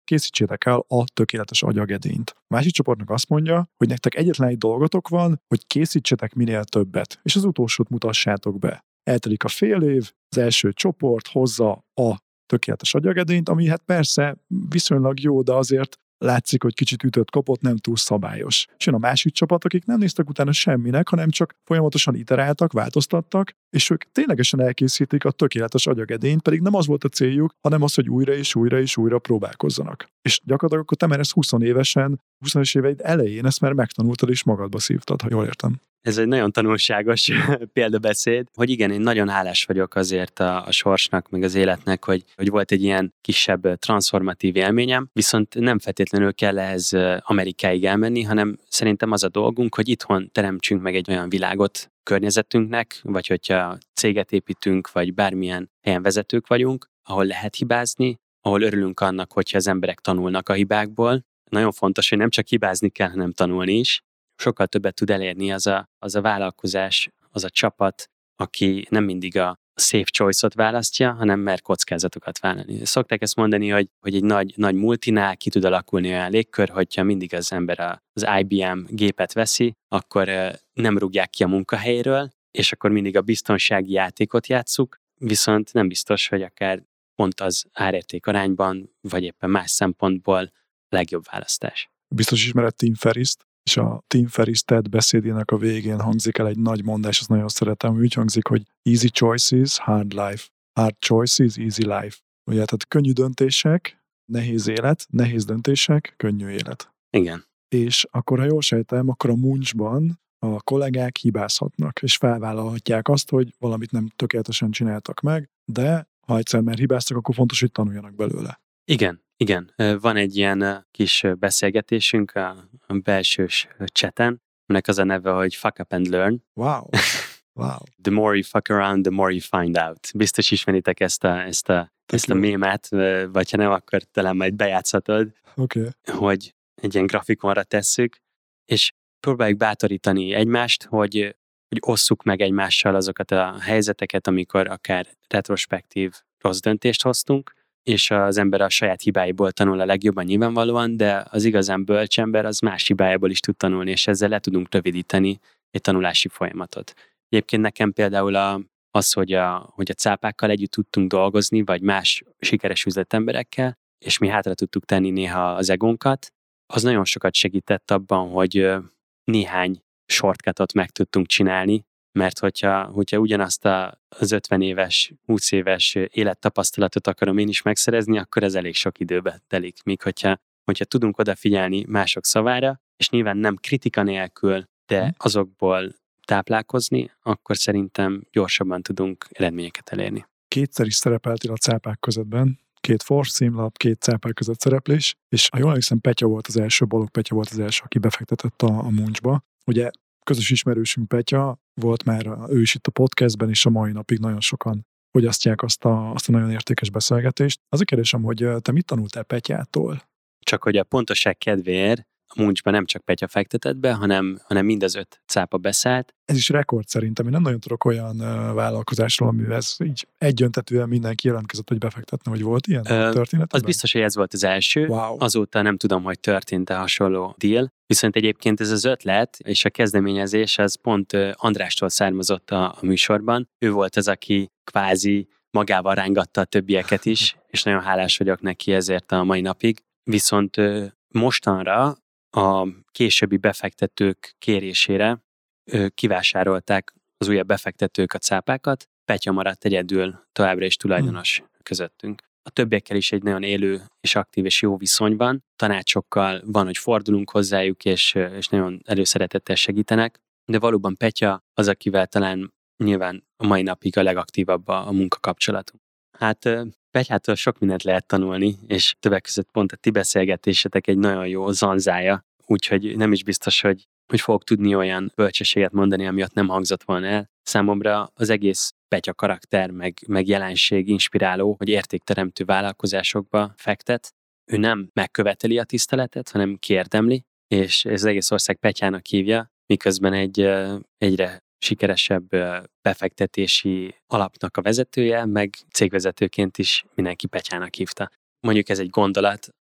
készítsétek el a tökéletes agyagedényt. A másik csoportnak azt mondja, hogy nektek egyetlen egy dolgotok van, hogy készítsetek minél többet, és az utolsót mutassátok be. Eltelik a fél év, az első csoport hozza a tökéletes agyagedényt, ami hát persze viszonylag jó, de azért látszik, hogy kicsit ütött kapott, nem túl szabályos. És jön a másik csapat, akik nem néztek utána semminek, hanem csak folyamatosan iteráltak, változtattak, és ők ténylegesen elkészítik a tökéletes agyagedényt, pedig nem az volt a céljuk, hanem az, hogy újra és újra és újra próbálkozzanak. És gyakorlatilag akkor te már ezt húsz évesen, húszas éveid elején ezt már megtanultad és magadba szívtad, ha jól értem. Ez egy nagyon tanulságos példabeszéd, hogy igen, én nagyon hálás vagyok azért a, a sorsnak, meg az életnek, hogy, hogy volt egy ilyen kisebb transformatív élményem, viszont nem feltétlenül kell ehhez Amerikáig elmenni, hanem szerintem az a dolgunk, hogy itthon teremtsünk meg egy olyan világot környezetünknek, vagy hogyha céget építünk, vagy bármilyen helyen vezetők vagyunk, ahol lehet hibázni, ahol örülünk annak, hogyha az emberek tanulnak a hibákból. Nagyon fontos, hogy nem csak hibázni kell, hanem tanulni is. Sokkal többet tud elérni az a, az a vállalkozás, az a csapat, aki nem mindig a safe choice-ot választja, hanem mer kockázatokat vállalni. Szokták ezt mondani, hogy, hogy egy nagy, nagy multinál ki tud alakulni olyan légkör, hogyha mindig az ember az I B M gépet veszi, akkor nem rúgják ki a munkahelyről, és akkor mindig a biztonsági játékot játsszuk, viszont nem biztos, hogy akár pont az árérték arányban, vagy éppen más szempontból legjobb választás. Biztos ismered Tim Ferriss-t, és a Tim Ferriss TED beszédének a végén hangzik el egy nagy mondás, azt nagyon szeretem, úgy hangzik, hogy easy choices, hard life, hard choices, easy life. Ugye, tehát könnyű döntések, nehéz élet, nehéz döntések, könnyű élet. Igen. És akkor, ha jól sejtem, akkor a muncsban a kollégák hibázhatnak, és felvállalhatják azt, hogy valamit nem tökéletesen csináltak meg, de ha egyszer már hibáztak, akkor fontos, hogy tanuljanak belőle. Igen, igen. Van egy ilyen kis beszélgetésünk a belsős chaten, aminek az a neve, hogy fuck up and learn. Wow. Wow. The more you fuck around, the more you find out. Biztos ismeritek ezt a, ezt a, ezt a mémet, vagy ha nem, akkor talán majd bejátszhatod, okay. hogy egy ilyen grafikonra tesszük, és próbáljuk bátorítani egymást, hogy, hogy osszuk meg egymással azokat a helyzeteket, amikor akár retrospektív rossz döntést hoztunk, és az ember a saját hibáiból tanul a legjobban nyilvánvalóan, de az igazán bölcs ember az más hibájából is tud tanulni, és ezzel le tudunk rövidíteni egy tanulási folyamatot. Egyébként nekem például a, az, hogy a, hogy a cápákkal együtt tudtunk dolgozni, vagy más sikeres üzletemberekkel, és mi hátra tudtuk tenni néha az egónkat, az nagyon sokat segített abban, hogy néhány shortcutot meg tudtunk csinálni, mert hogyha, hogyha ugyanazt a, az ötven éves, húsz éves élettapasztalatot akarom én is megszerezni, akkor ez elég sok időbe telik. Míg hogyha, hogyha tudunk odafigyelni mások szavára, és nyilván nem kritika nélkül, de azokból táplálkozni, akkor szerintem gyorsabban tudunk eredményeket elérni. Kétszer is szerepeltél a cápák közöttben, két Forbes címlap, két cápák között szereplés, és ha jól emlékszem, Petya volt az első, Balogh Petya volt az első, aki befektetett a, a muncsba. Ugye közös ismerősünk Petya volt már, ő is itt a podcastben, és a mai napig nagyon sokan fogyasztják azt a, azt a nagyon értékes beszélgetést. Az a kérdésem, hogy te mit tanultál Petyától? Csak hogy a pontosság kedvéért, a muncsban nem csak Petya fektetett be, hanem, hanem mind az öt cápa beszállt. Ez is rekord szerintem. Én nem nagyon tudok olyan uh, vállalkozásról, amivel ez így egyöntetően mindenki jelentkezett, hogy befektetne, hogy volt ilyen uh, történet. Az biztos, hogy ez volt az első. Wow. Azóta nem tudom, hogy történt-e hasonló deal. Viszont egyébként ez az ötlet és a kezdeményezés az pont Andrástól származott a, a műsorban. Ő volt az, aki kvázi magával rángatta a többieket is, és nagyon hálás vagyok neki ezért a mai napig. Viszont mostanra a későbbi befektetők kérésére kivásárolták az újabb befektetők a cápákat, Petya maradt egyedül továbbra is tulajdonos hmm. közöttünk. A többiekkel is egy nagyon élő és aktív és jó viszony van, tanácsokkal van, hogy fordulunk hozzájuk, és, és nagyon előszeretettel segítenek, de valóban Petya az, akivel talán nyilván a mai napig a legaktívabb a, a munkakapcsolatunk. Hát Petyától sok mindent lehet tanulni, és többek között pont a ti beszélgetésetek egy nagyon jó zanzája, úgyhogy nem is biztos, hogy, hogy fogok tudni olyan bölcsességet mondani, ami ott nem hangzott volna el. Számomra az egész Petya karakter, meg, meg jelenség inspiráló, hogy értékteremtő vállalkozásokba fektet. Ő nem megköveteli a tiszteletet, hanem kiérdemli, és ez az egész ország Petyának hívja, miközben egy egyre sikeresebb befektetési alapnak a vezetője, meg cégvezetőként is mindenki Petyának hívta. Mondjuk ez egy gondolat,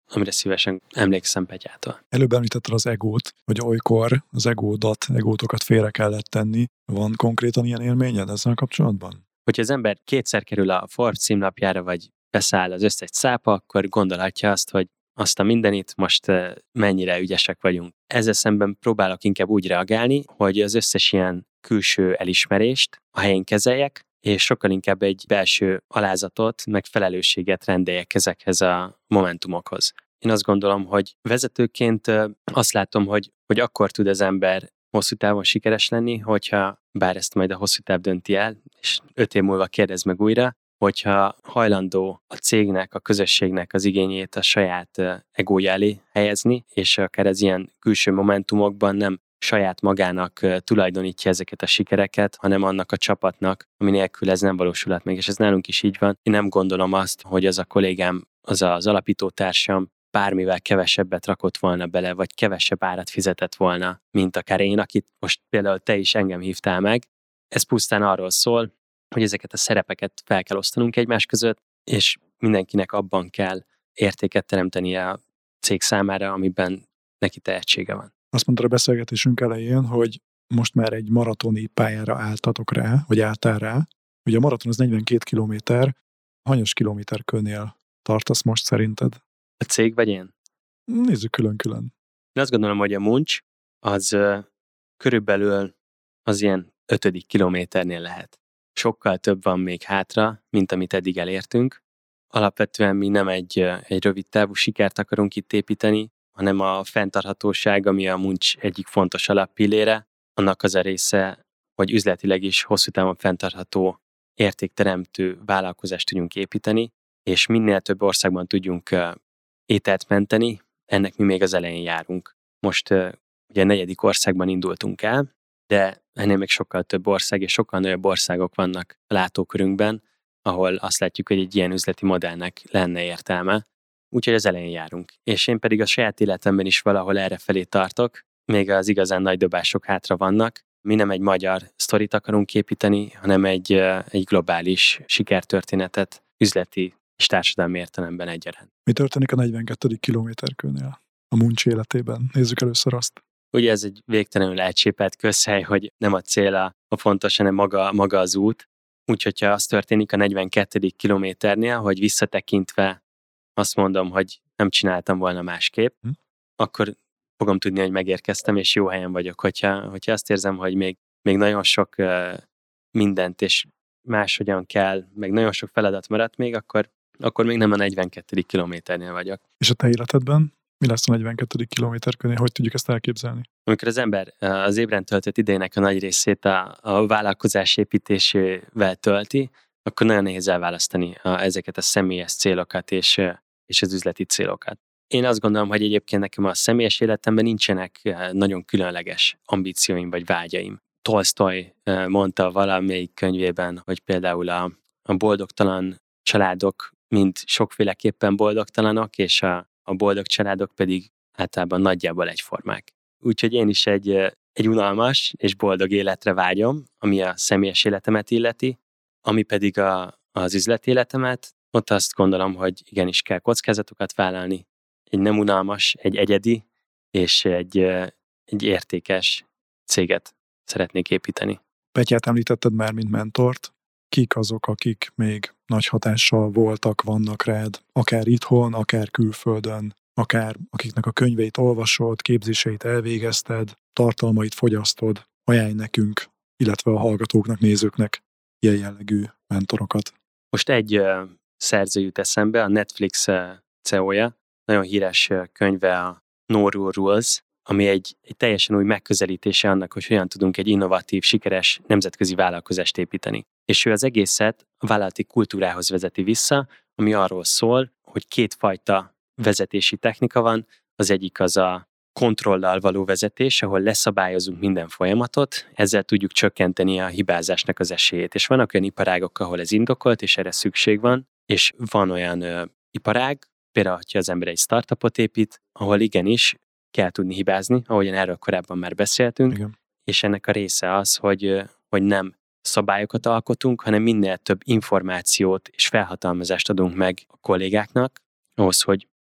amire szívesen emlékszem Petyától. Előbb említetted az egót, hogy olykor az egódat, egótokat félre kellett tenni. Van konkrétan ilyen élményed ezzel kapcsolatban? Hogyha az ember kétszer kerül a Forbes címlapjára, vagy beszáll az összes cápa, akkor gondolhatja azt, hogy azt a mindenit most mennyire ügyesek vagyunk. Ezzel szemben próbálok inkább úgy reagálni, hogy az összes ilyen külső elismerést a helyén kezeljek, és sokkal inkább egy belső alázatot, meg felelősséget rendeljek ezekhez a momentumokhoz. Én azt gondolom, hogy vezetőként azt látom, hogy, hogy akkor tud az ember hosszú távon sikeres lenni, hogyha, bár ezt majd a hosszú táv dönti el, és öt év múlva kérdez meg újra, hogyha hajlandó a cégnek, a közösségnek az igényét a saját egója elé helyezni, és akár az ilyen külső momentumokban nem saját magának tulajdonítja ezeket a sikereket, hanem annak a csapatnak, ami nélkül ez nem valósulhat meg, és ez nálunk is így van. Én nem gondolom azt, hogy az a kollégám, az az alapítótársam bármivel kevesebbet rakott volna bele, vagy kevesebb árat fizetett volna, mint akár én, akit most például te is engem hívtál meg. Ez pusztán arról szól, hogy ezeket a szerepeket fel kell osztanunk egymás között, és mindenkinek abban kell értéket teremtenie a cég számára, amiben neki tehetsége van. Azt mondta a beszélgetésünk elején, hogy most már egy maratoni pályára álltatok rá, vagy álltál rá. Ugye a maraton az negyvenkét kilométer, hanyas kilométerkőnél tartasz most szerinted? A cég vagy én? Nézzük külön-külön. Én azt gondolom, hogy a Munch az uh, körülbelül az ilyen ötödik kilométernél lehet. Sokkal több van még hátra, mint amit eddig elértünk. Alapvetően mi nem egy, egy rövid távú sikert akarunk itt építeni, hanem a fenntarthatóság, ami a Munch egyik fontos alappillére, annak az a része, hogy üzletileg is hosszú távon fenntartható, értékteremtő vállalkozást tudjunk építeni, és minél több országban tudjunk ételt menteni, ennek mi még az elején járunk. Most ugye a negyedik országban indultunk el, de ennél még sokkal több ország és sokkal nagyobb országok vannak a látókörünkben, ahol azt látjuk, hogy egy ilyen üzleti modellnek lenne értelme. Úgyhogy az elején járunk. És én pedig a saját életemben is valahol errefelé tartok, még az igazán nagy dobások hátra vannak. Mi nem egy magyar sztorit akarunk építeni, hanem egy, egy globális sikertörténetet üzleti és társadalmi értelemben egyaránt. Mi történik a negyvenkettedik kilométerkőnél a Munch életében? Nézzük először azt. Ugye ez egy végtelenül elcsépelt közhely, hogy nem a cél a, a fontos, hanem maga, maga az út. Úgyhogy ha az történik a negyvenkettedik kilométernél, hogy visszatekintve azt mondom, hogy nem csináltam volna másképp, hm. akkor fogom tudni, hogy megérkeztem, és jó helyen vagyok. Hogyha, hogyha azt érzem, hogy még, még nagyon sok uh, mindent, és máshogyan kell, meg nagyon sok feladat maradt még, akkor, akkor még nem a negyvenkettedik kilométernél vagyok. És a te életedben? Mi lesz a negyvenkettedik kilométerkörnél? Hogy tudjuk ezt elképzelni? Amikor az ember az ébren töltött idejének a nagy részét a, a vállalkozás építésével tölti, akkor nagyon nehéz elválasztani a, ezeket a személyes célokat és, és az üzleti célokat. Én azt gondolom, hogy egyébként nekem a személyes életemben nincsenek nagyon különleges ambícióim vagy vágyaim. Tolsztoj mondta valamelyik könyvében, hogy például a, a boldogtalan családok mind sokféleképpen boldogtalanok, és a a boldog családok pedig általában nagyjából egyformák. Úgyhogy én is egy, egy unalmas és boldog életre vágyom, ami a személyes életemet illeti, ami pedig a, az üzleti életemet, ott azt gondolom, hogy igenis kell kockázatokat vállalni, egy nem unalmas, egy egyedi és egy, egy értékes céget szeretnék építeni. Petyát említetted már, mint mentort. Kik azok, akik még nagy hatással voltak, vannak rád, akár itthon, akár külföldön, akár akiknek a könyveit olvasod, képzéseit elvégezted, tartalmait fogyasztod, ajánlj nekünk, illetve a hallgatóknak, nézőknek ilyen jellegű mentorokat. Most egy uh, szerző jut eszembe, a Netflix uh, cé e o-ja, nagyon híres uh, könyve a No Rule Rules, ami egy, egy teljesen új megközelítése annak, hogy hogyan tudunk egy innovatív, sikeres nemzetközi vállalkozást építeni. És ő az egészet a vállalati kultúrához vezeti vissza, ami arról szól, hogy kétfajta vezetési technika van. Az egyik az a kontrollal való vezetés, ahol leszabályozunk minden folyamatot, ezzel tudjuk csökkenteni a hibázásnak az esélyét. És vannak olyan iparágok, ahol ez indokolt, és erre szükség van, és van olyan ö, iparág, például, ha az ember egy startupot épít, ahol igenis kell tudni hibázni, ahogyan erről korábban már beszéltünk, Igen. És ennek a része az, hogy, hogy nem szabályokat alkotunk, hanem minél több információt és felhatalmazást adunk meg a kollégáknak, ahhoz, hogy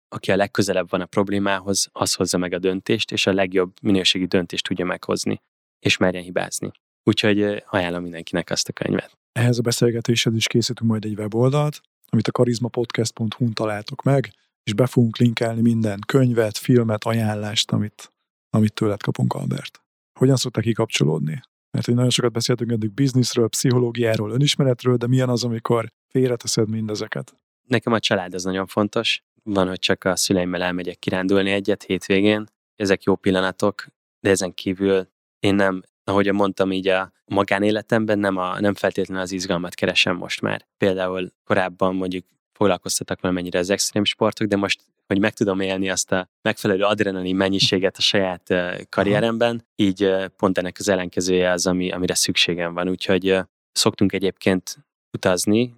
aki a legközelebb van a problémához, az hozza meg a döntést, és a legjobb minőségi döntést tudja meghozni, és merjen hibázni. Úgyhogy ajánlom mindenkinek azt a könyvet. Ehhez a beszélgetéshez is készítünk majd egy weboldalt, amit a karizmapodcast pont hu-n találtok meg, és be fogunk linkelni minden könyvet, filmet, ajánlást, amit, amit tőled kapunk, Albert. Hogyan szoktál kikapcsolódni? Mert hogy nagyon sokat beszéltünk eddig bizniszről, pszichológiáról, önismeretről, de milyen az, amikor félreteszed mindezeket? Nekem a család az nagyon fontos. Van, hogy csak a szüleimmel elmegyek kirándulni egyet hétvégén. Ezek jó pillanatok, de ezen kívül én nem, ahogy mondtam, így a magánéletemben nem, a, nem feltétlenül az izgalmat keresem most már. Például korábban mondjuk foglalkoztatak valamennyire az extrém sportok, de most, hogy meg tudom élni azt a megfelelő adrenalin mennyiséget a saját karrieremben, így pont ennek az ellenkezője az, ami, amire szükségem van. Úgyhogy szoktunk egyébként utazni,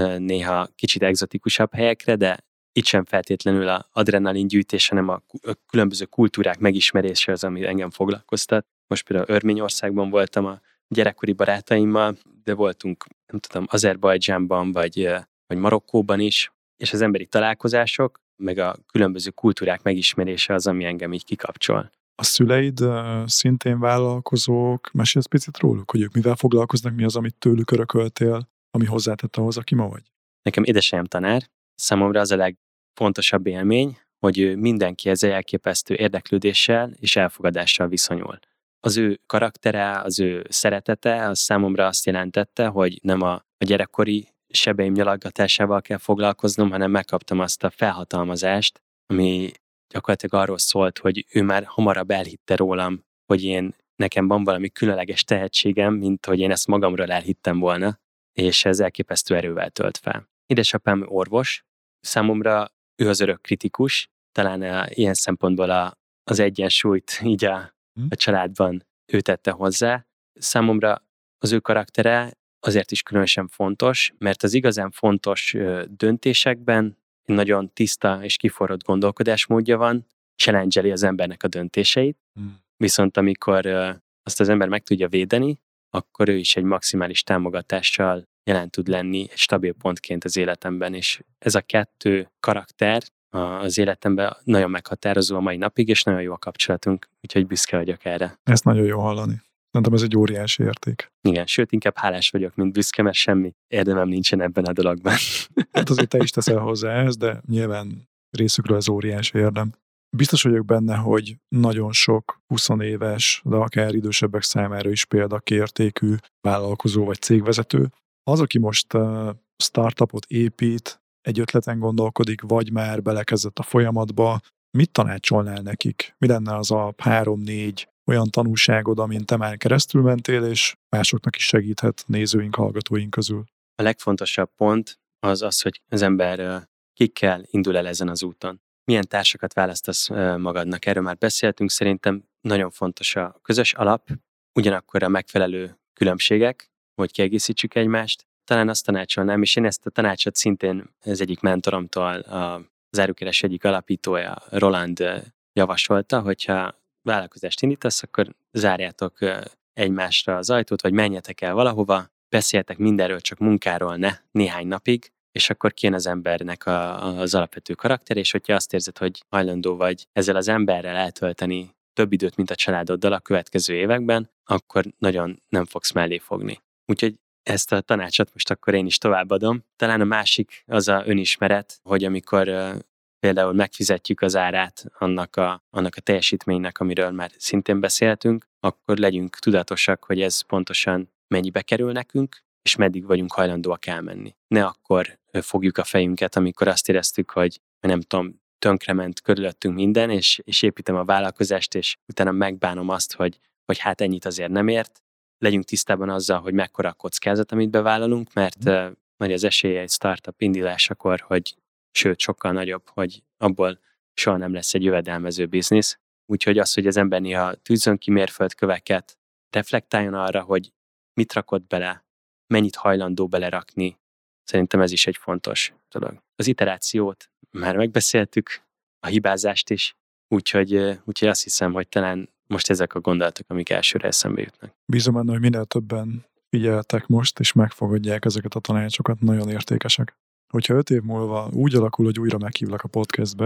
néha kicsit egzotikusabb helyekre, de itt sem feltétlenül az adrenalin gyűjtés, hanem a különböző kultúrák megismerése az, ami engem foglalkoztat. Most például Örményországban voltam a gyerekkori barátaimmal, de voltunk, nem tudom, Azerbajdzsánban, vagy, vagy Marokkóban is, és az emberi találkozások, meg a különböző kultúrák megismerése az, ami engem így kikapcsol. A szüleid szintén vállalkozók, mesélsz picit róluk, hogy ők mivel foglalkoznak, mi az, amit tőlük örököltél, ami hozzátett ahhoz, aki ma vagy? Nekem édesanyám tanár, számomra az a legfontosabb élmény, hogy ő mindenkihez elképesztő érdeklődéssel és elfogadással viszonyul. Az ő karaktere, az ő szeretete, az számomra azt jelentette, hogy nem a, a gyerekkori sebeim nyalogatásával kell foglalkoznom, hanem megkaptam azt a felhatalmazást, ami gyakorlatilag arról szólt, hogy ő már hamarabb elhitte rólam, hogy én nekem van valami különleges tehetségem, mint hogy én ezt magamról elhittem volna, és ez elképesztő erővel tölt fel. Édesapám orvos, számomra ő az örök kritikus, talán a, ilyen szempontból a, az egyensúlyt így a, a családban ő tette hozzá. Számomra az ő karaktere azért is különösen fontos, mert az igazán fontos döntésekben nagyon tiszta és kiforrott gondolkodásmódja van, challenge-eli az embernek a döntéseit, mm. viszont amikor azt az ember meg tudja védeni, akkor ő is egy maximális támogatással jelen tud lenni egy stabil pontként az életemben, és ez a kettő karakter az életemben nagyon meghatározó a mai napig, és nagyon jó a kapcsolatunk, úgyhogy büszke vagyok erre. Ezt nagyon jó hallani. Szerintem ez egy óriási érték. Igen, sőt, inkább hálás vagyok, mint büszke, mert semmi érdemem nincsen ebben a dologban. Hát azért te is teszel hozzá ehhez, de nyilván részükről ez óriási érdem. Biztos vagyok benne, hogy nagyon sok huszonéves, de akár idősebbek számára is példakértékű vállalkozó vagy cégvezető. Az, aki most uh, startupot épít, egy ötleten gondolkodik, vagy már belekezdett a folyamatba, mit tanácsolnál nekik? Mi lenne az a három-négy olyan tanulságod, amin te már keresztül mentél, és másoknak is segíthet nézőink, hallgatóink közül? A legfontosabb pont az az, hogy az ember kikkel indul el ezen az úton. Milyen társakat választasz magadnak? Erről már beszéltünk, szerintem nagyon fontos a közös alap, ugyanakkor a megfelelő különbségek, hogy kiegészítsük egymást. Talán azt tanácsolnám, és én ezt a tanácsot szintén az egyik mentoromtól, az Árukeres egyik alapítója, Roland javasolta, hogyha vállalkozást indítasz, akkor zárjátok egymásra az ajtót, vagy menjetek el valahova, beszéltek mindenről, csak munkáról ne, néhány napig, és akkor kijön az embernek a, az alapvető karakter, és hogyha azt érzed, hogy hajlandó vagy ezzel az emberrel eltölteni több időt, mint a családoddal a következő években, akkor nagyon nem fogsz mellé fogni. Úgyhogy ezt a tanácsot most akkor én is továbbadom. Talán a másik az a önismeret, hogy amikor uh, például megfizetjük az árát annak a, annak a teljesítménynek, amiről már szintén beszéltünk, akkor legyünk tudatosak, hogy ez pontosan mennyibe kerül nekünk, és meddig vagyunk hajlandóak elmenni. Ne akkor fogjuk a fejünket, amikor azt éreztük, hogy nem tudom, tönkrement körülöttünk minden, és, és építem a vállalkozást, és utána megbánom azt, hogy, hogy hát ennyit azért nem ért. Legyünk tisztában azzal, hogy mekkora a kockázat, amit bevállalunk, mert uh, nagy az esélye egy startup indulásakor, hogy sőt, sokkal nagyobb, hogy abból soha nem lesz egy jövedelmező biznisz. Úgyhogy az, hogy az ember néha tűzzön ki mérföldköveket, reflektáljon arra, hogy mit rakott bele, mennyit hajlandó belerakni, szerintem ez is egy fontos dolog. Az iterációt már megbeszéltük, a hibázást is, úgyhogy, úgyhogy azt hiszem, hogy talán most ezek a gondolatok, amik elsőre eszembe jutnak. Bízom benne, hogy minél többen figyeltek most, és megfogadják ezeket a tanácsokat, nagyon értékesek. Hogyha öt év múlva úgy alakul, hogy újra meghívlak a podcastbe,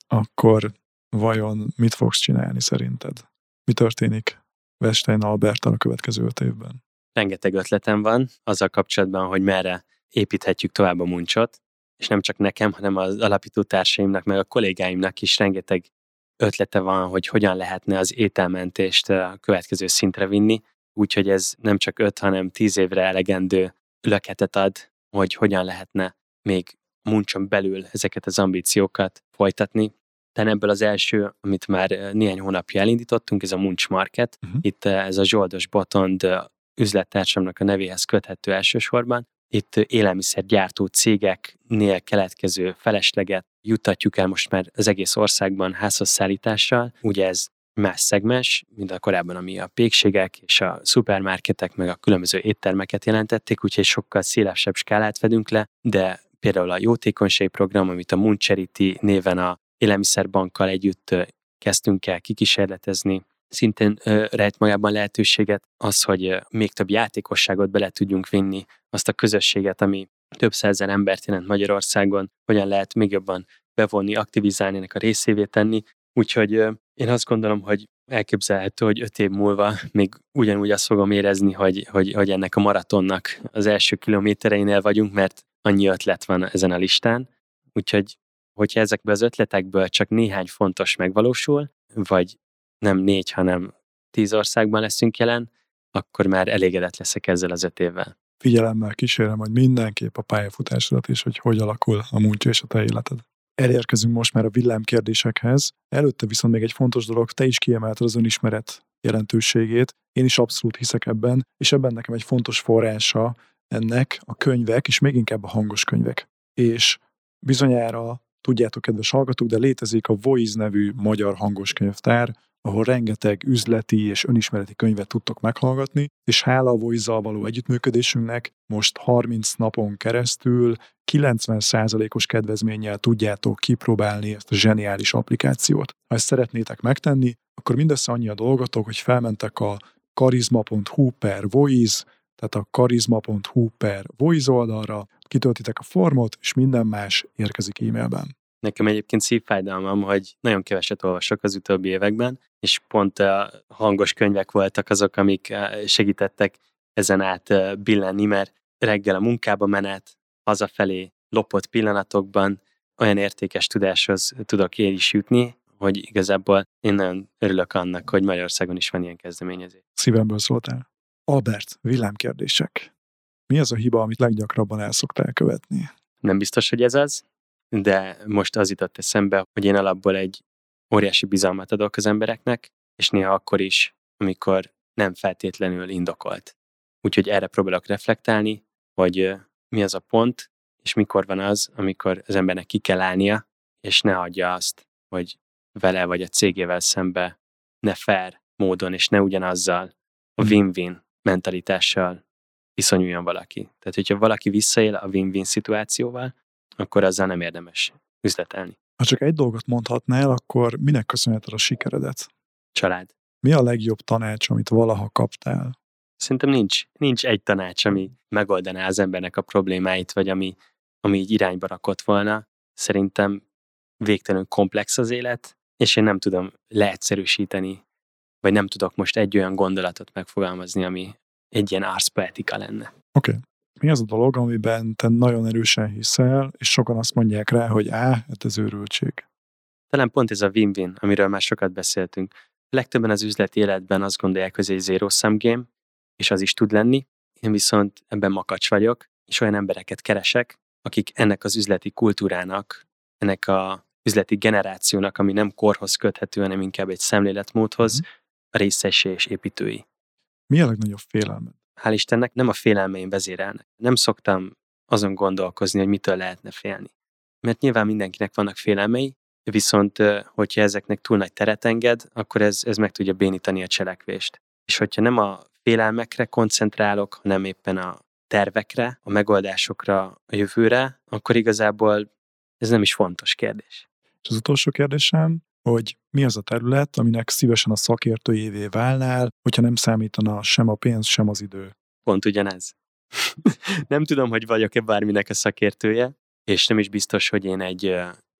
akkor vajon mit fogsz csinálni szerinted? Mi történik Vestein Alberttal a következő öt évben? Rengeteg ötletem van azzal kapcsolatban, hogy merre építhetjük tovább a Munchot, és nem csak nekem, hanem az alapító társaimnak, meg a kollégáimnak is rengeteg ötlete van, hogy hogyan lehetne az ételmentést a következő szintre vinni, úgyhogy ez nem csak öt, hanem tíz évre elegendő löketet ad, hogy hogyan lehetne még Munchon belül ezeket az ambíciókat folytatni. Tehát ebből az első, amit már néhány hónapja elindítottunk, ez a Munch Market. Uh-huh. Itt ez a Zsoldos Botond üzlettársamnak a nevéhez köthető elsősorban. Itt élelmiszergyártó cégeknél keletkező felesleget juttatjuk el most már az egész országban házhoz szállítással. Ugye ez más szegmens, mint a korábban, ami a pékségek és a szupermarketek meg a különböző éttermeket jelentették, úgyhogy sokkal szélesebb skálát vedünk le, de például a jótékonységprogram, amit a Munch Charity néven a élelmiszerbankkal együtt kezdtünk el kikísérletezni, szintén ö, rejt magában lehetőséget az, hogy ö, még több játékosságot bele tudjunk vinni, azt a közösséget, ami több százezer embert jelent Magyarországon, hogyan lehet még jobban bevonni, aktivizálni, ennek a részévé tenni. Úgyhogy ö, én azt gondolom, hogy elképzelhető, hogy öt év múlva még ugyanúgy azt fogom érezni, hogy, hogy, hogy ennek a maratonnak az első kilométereinél vagyunk, mert annyi ötlet van ezen a listán. Úgyhogy, hogyha ezekből az ötletekből csak néhány fontos megvalósul, vagy nem négy, hanem tíz országban leszünk jelen, akkor már elégedett leszek ezzel az öt évvel. Figyelemmel kísérem, hogy mindenképp a pályafutásodat is, hogy hogy alakul a Munch és a te életed. Elérkezünk most már a villámkérdésekhez. Előtte viszont még egy fontos dolog, te is kiemelted az önismeret jelentőségét. Én is abszolút hiszek ebben, és ebben nekem egy fontos forrása ennek a könyvek, és még inkább a hangos könyvek. És bizonyára tudjátok, kedves hallgatók, de létezik a Voice nevű magyar hangos könyvtár, ahol rengeteg üzleti és önismereti könyvet tudtok meghallgatni, és hála a Voice-zal való együttműködésünknek most harminc napon keresztül kilencven százalékos kedvezménnyel tudjátok kipróbálni ezt a zseniális applikációt. Ha ezt szeretnétek megtenni, akkor mindössze annyi a dolgotok, hogy felmentek a karizma pont hu per voice, tehát a karizma pont hu per voice oldalra, kitöltitek a formot, és minden más érkezik e-mailben. Nekem egyébként szívfájdalmam, hogy nagyon keveset olvasok az utóbbi években, és pont a hangos könyvek voltak azok, amik segítettek ezen át billenni, mert reggel a munkába menet, hazafelé lopott pillanatokban olyan értékes tudáshoz tudok én is jutni, hogy igazából én nagyon örülök annak, hogy Magyarországon is van ilyen kezdeményezés. Szívemből szóltál. Albert, villámkérdések. Mi az a hiba, amit leggyakrabban el szoktál követni? Nem biztos, hogy ez az, de most az jutott eszembe, hogy én alapból egy óriási bizalmat adok az embereknek, és néha akkor is, amikor nem feltétlenül indokolt. Úgyhogy erre próbálok reflektálni, hogy mi az a pont, és mikor van az, amikor az embernek ki kell állnia, és ne hagyja azt, hogy vele vagy a cégével szembe ne fair módon, és ne ugyanazzal a win-win mentalitással viszonyuljon valaki. Tehát, hogyha valaki visszaél a win-win szituációval, akkor azzal nem érdemes üzletelni. Ha csak egy dolgot mondhatnál, akkor minek köszönheted a sikeredet? Család. Mi a legjobb tanács, amit valaha kaptál? Szerintem nincs, nincs egy tanács, ami megoldaná az embernek a problémáit, vagy ami, ami így irányba rakott volna. Szerintem végtelenül komplex az élet, és én nem tudom leegyszerűsíteni, vagy nem tudok most egy olyan gondolatot megfogalmazni, ami egy ilyen arszpoetika lenne. Oké. Okay. Mi az a dolog, amiben te nagyon erősen hiszel, és sokan azt mondják rá, hogy á, hát ez őrültség? Talán pont ez a win-win, amiről már sokat beszéltünk. Legtöbben az üzleti életben azt gondolják, hogy ez egy zero-sum game, és az is tud lenni. Én viszont ebben makacs vagyok, és olyan embereket keresek, akik ennek az üzleti kultúrának, ennek az üzleti generációnak, ami nem korhoz köthető, hanem inkább egy szemléletmódhoz, mm-hmm. a részesé és építői. Mi a legnagyobb félelmed? Hál' Istennek nem a félelmeim vezérelnek. Nem szoktam azon gondolkozni, hogy mitől lehetne félni. Mert nyilván mindenkinek vannak félelmei, viszont hogyha ezeknek túl nagy teret enged, akkor ez, ez meg tudja bénítani a cselekvést. És hogyha nem a félelmekre koncentrálok, hanem éppen a tervekre, a megoldásokra, a jövőre, akkor igazából ez nem is fontos kérdés. És az utolsó kérdésem, hogy mi az a terület, aminek szívesen a szakértőjévé válnál, hogyha nem számítana sem a pénz, sem az idő? Pont ugyanez. Nem tudom, hogy vagyok-e bárminek a szakértője, és nem is biztos, hogy én egy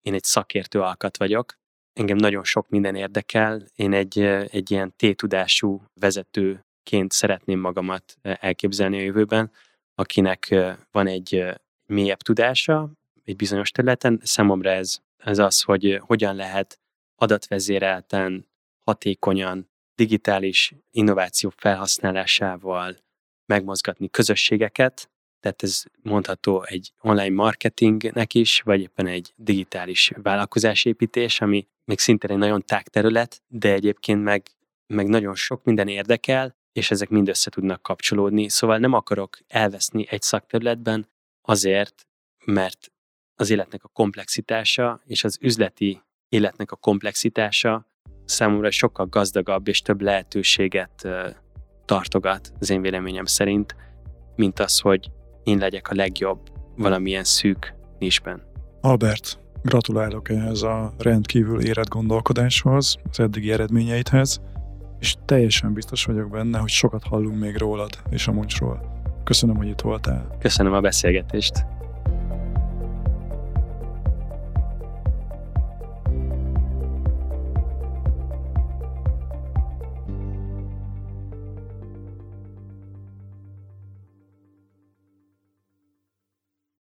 én egy szakértő alkat vagyok, engem nagyon sok minden érdekel, én egy, egy ilyen T-tudású vezetőként szeretném magamat elképzelni a jövőben, akinek van egy mélyebb tudása egy bizonyos területen. Számomra ez, ez az, hogy hogyan lehet adatvezérelten, hatékonyan, digitális innováció felhasználásával megmozgatni közösségeket, tehát ez mondható egy online marketingnek is, vagy éppen egy digitális vállalkozásépítés, ami még szintén egy nagyon tág terület, de egyébként meg, meg nagyon sok minden érdekel, és ezek mind össze tudnak kapcsolódni. Szóval nem akarok elveszni egy szakterületben azért, mert az életnek a komplexitása és az üzleti életnek a komplexitása számomra sokkal gazdagabb és több lehetőséget tartogat az én véleményem szerint, mint az, hogy én legyek a legjobb valamilyen szűk nisben. Albert, gratulálok ehhez a rendkívül érett gondolkodáshoz, az eddigi eredményeidhez, és teljesen biztos vagyok benne, hogy sokat hallunk még rólad és a Muncsról. Köszönöm, hogy itt voltál. Köszönöm a beszélgetést.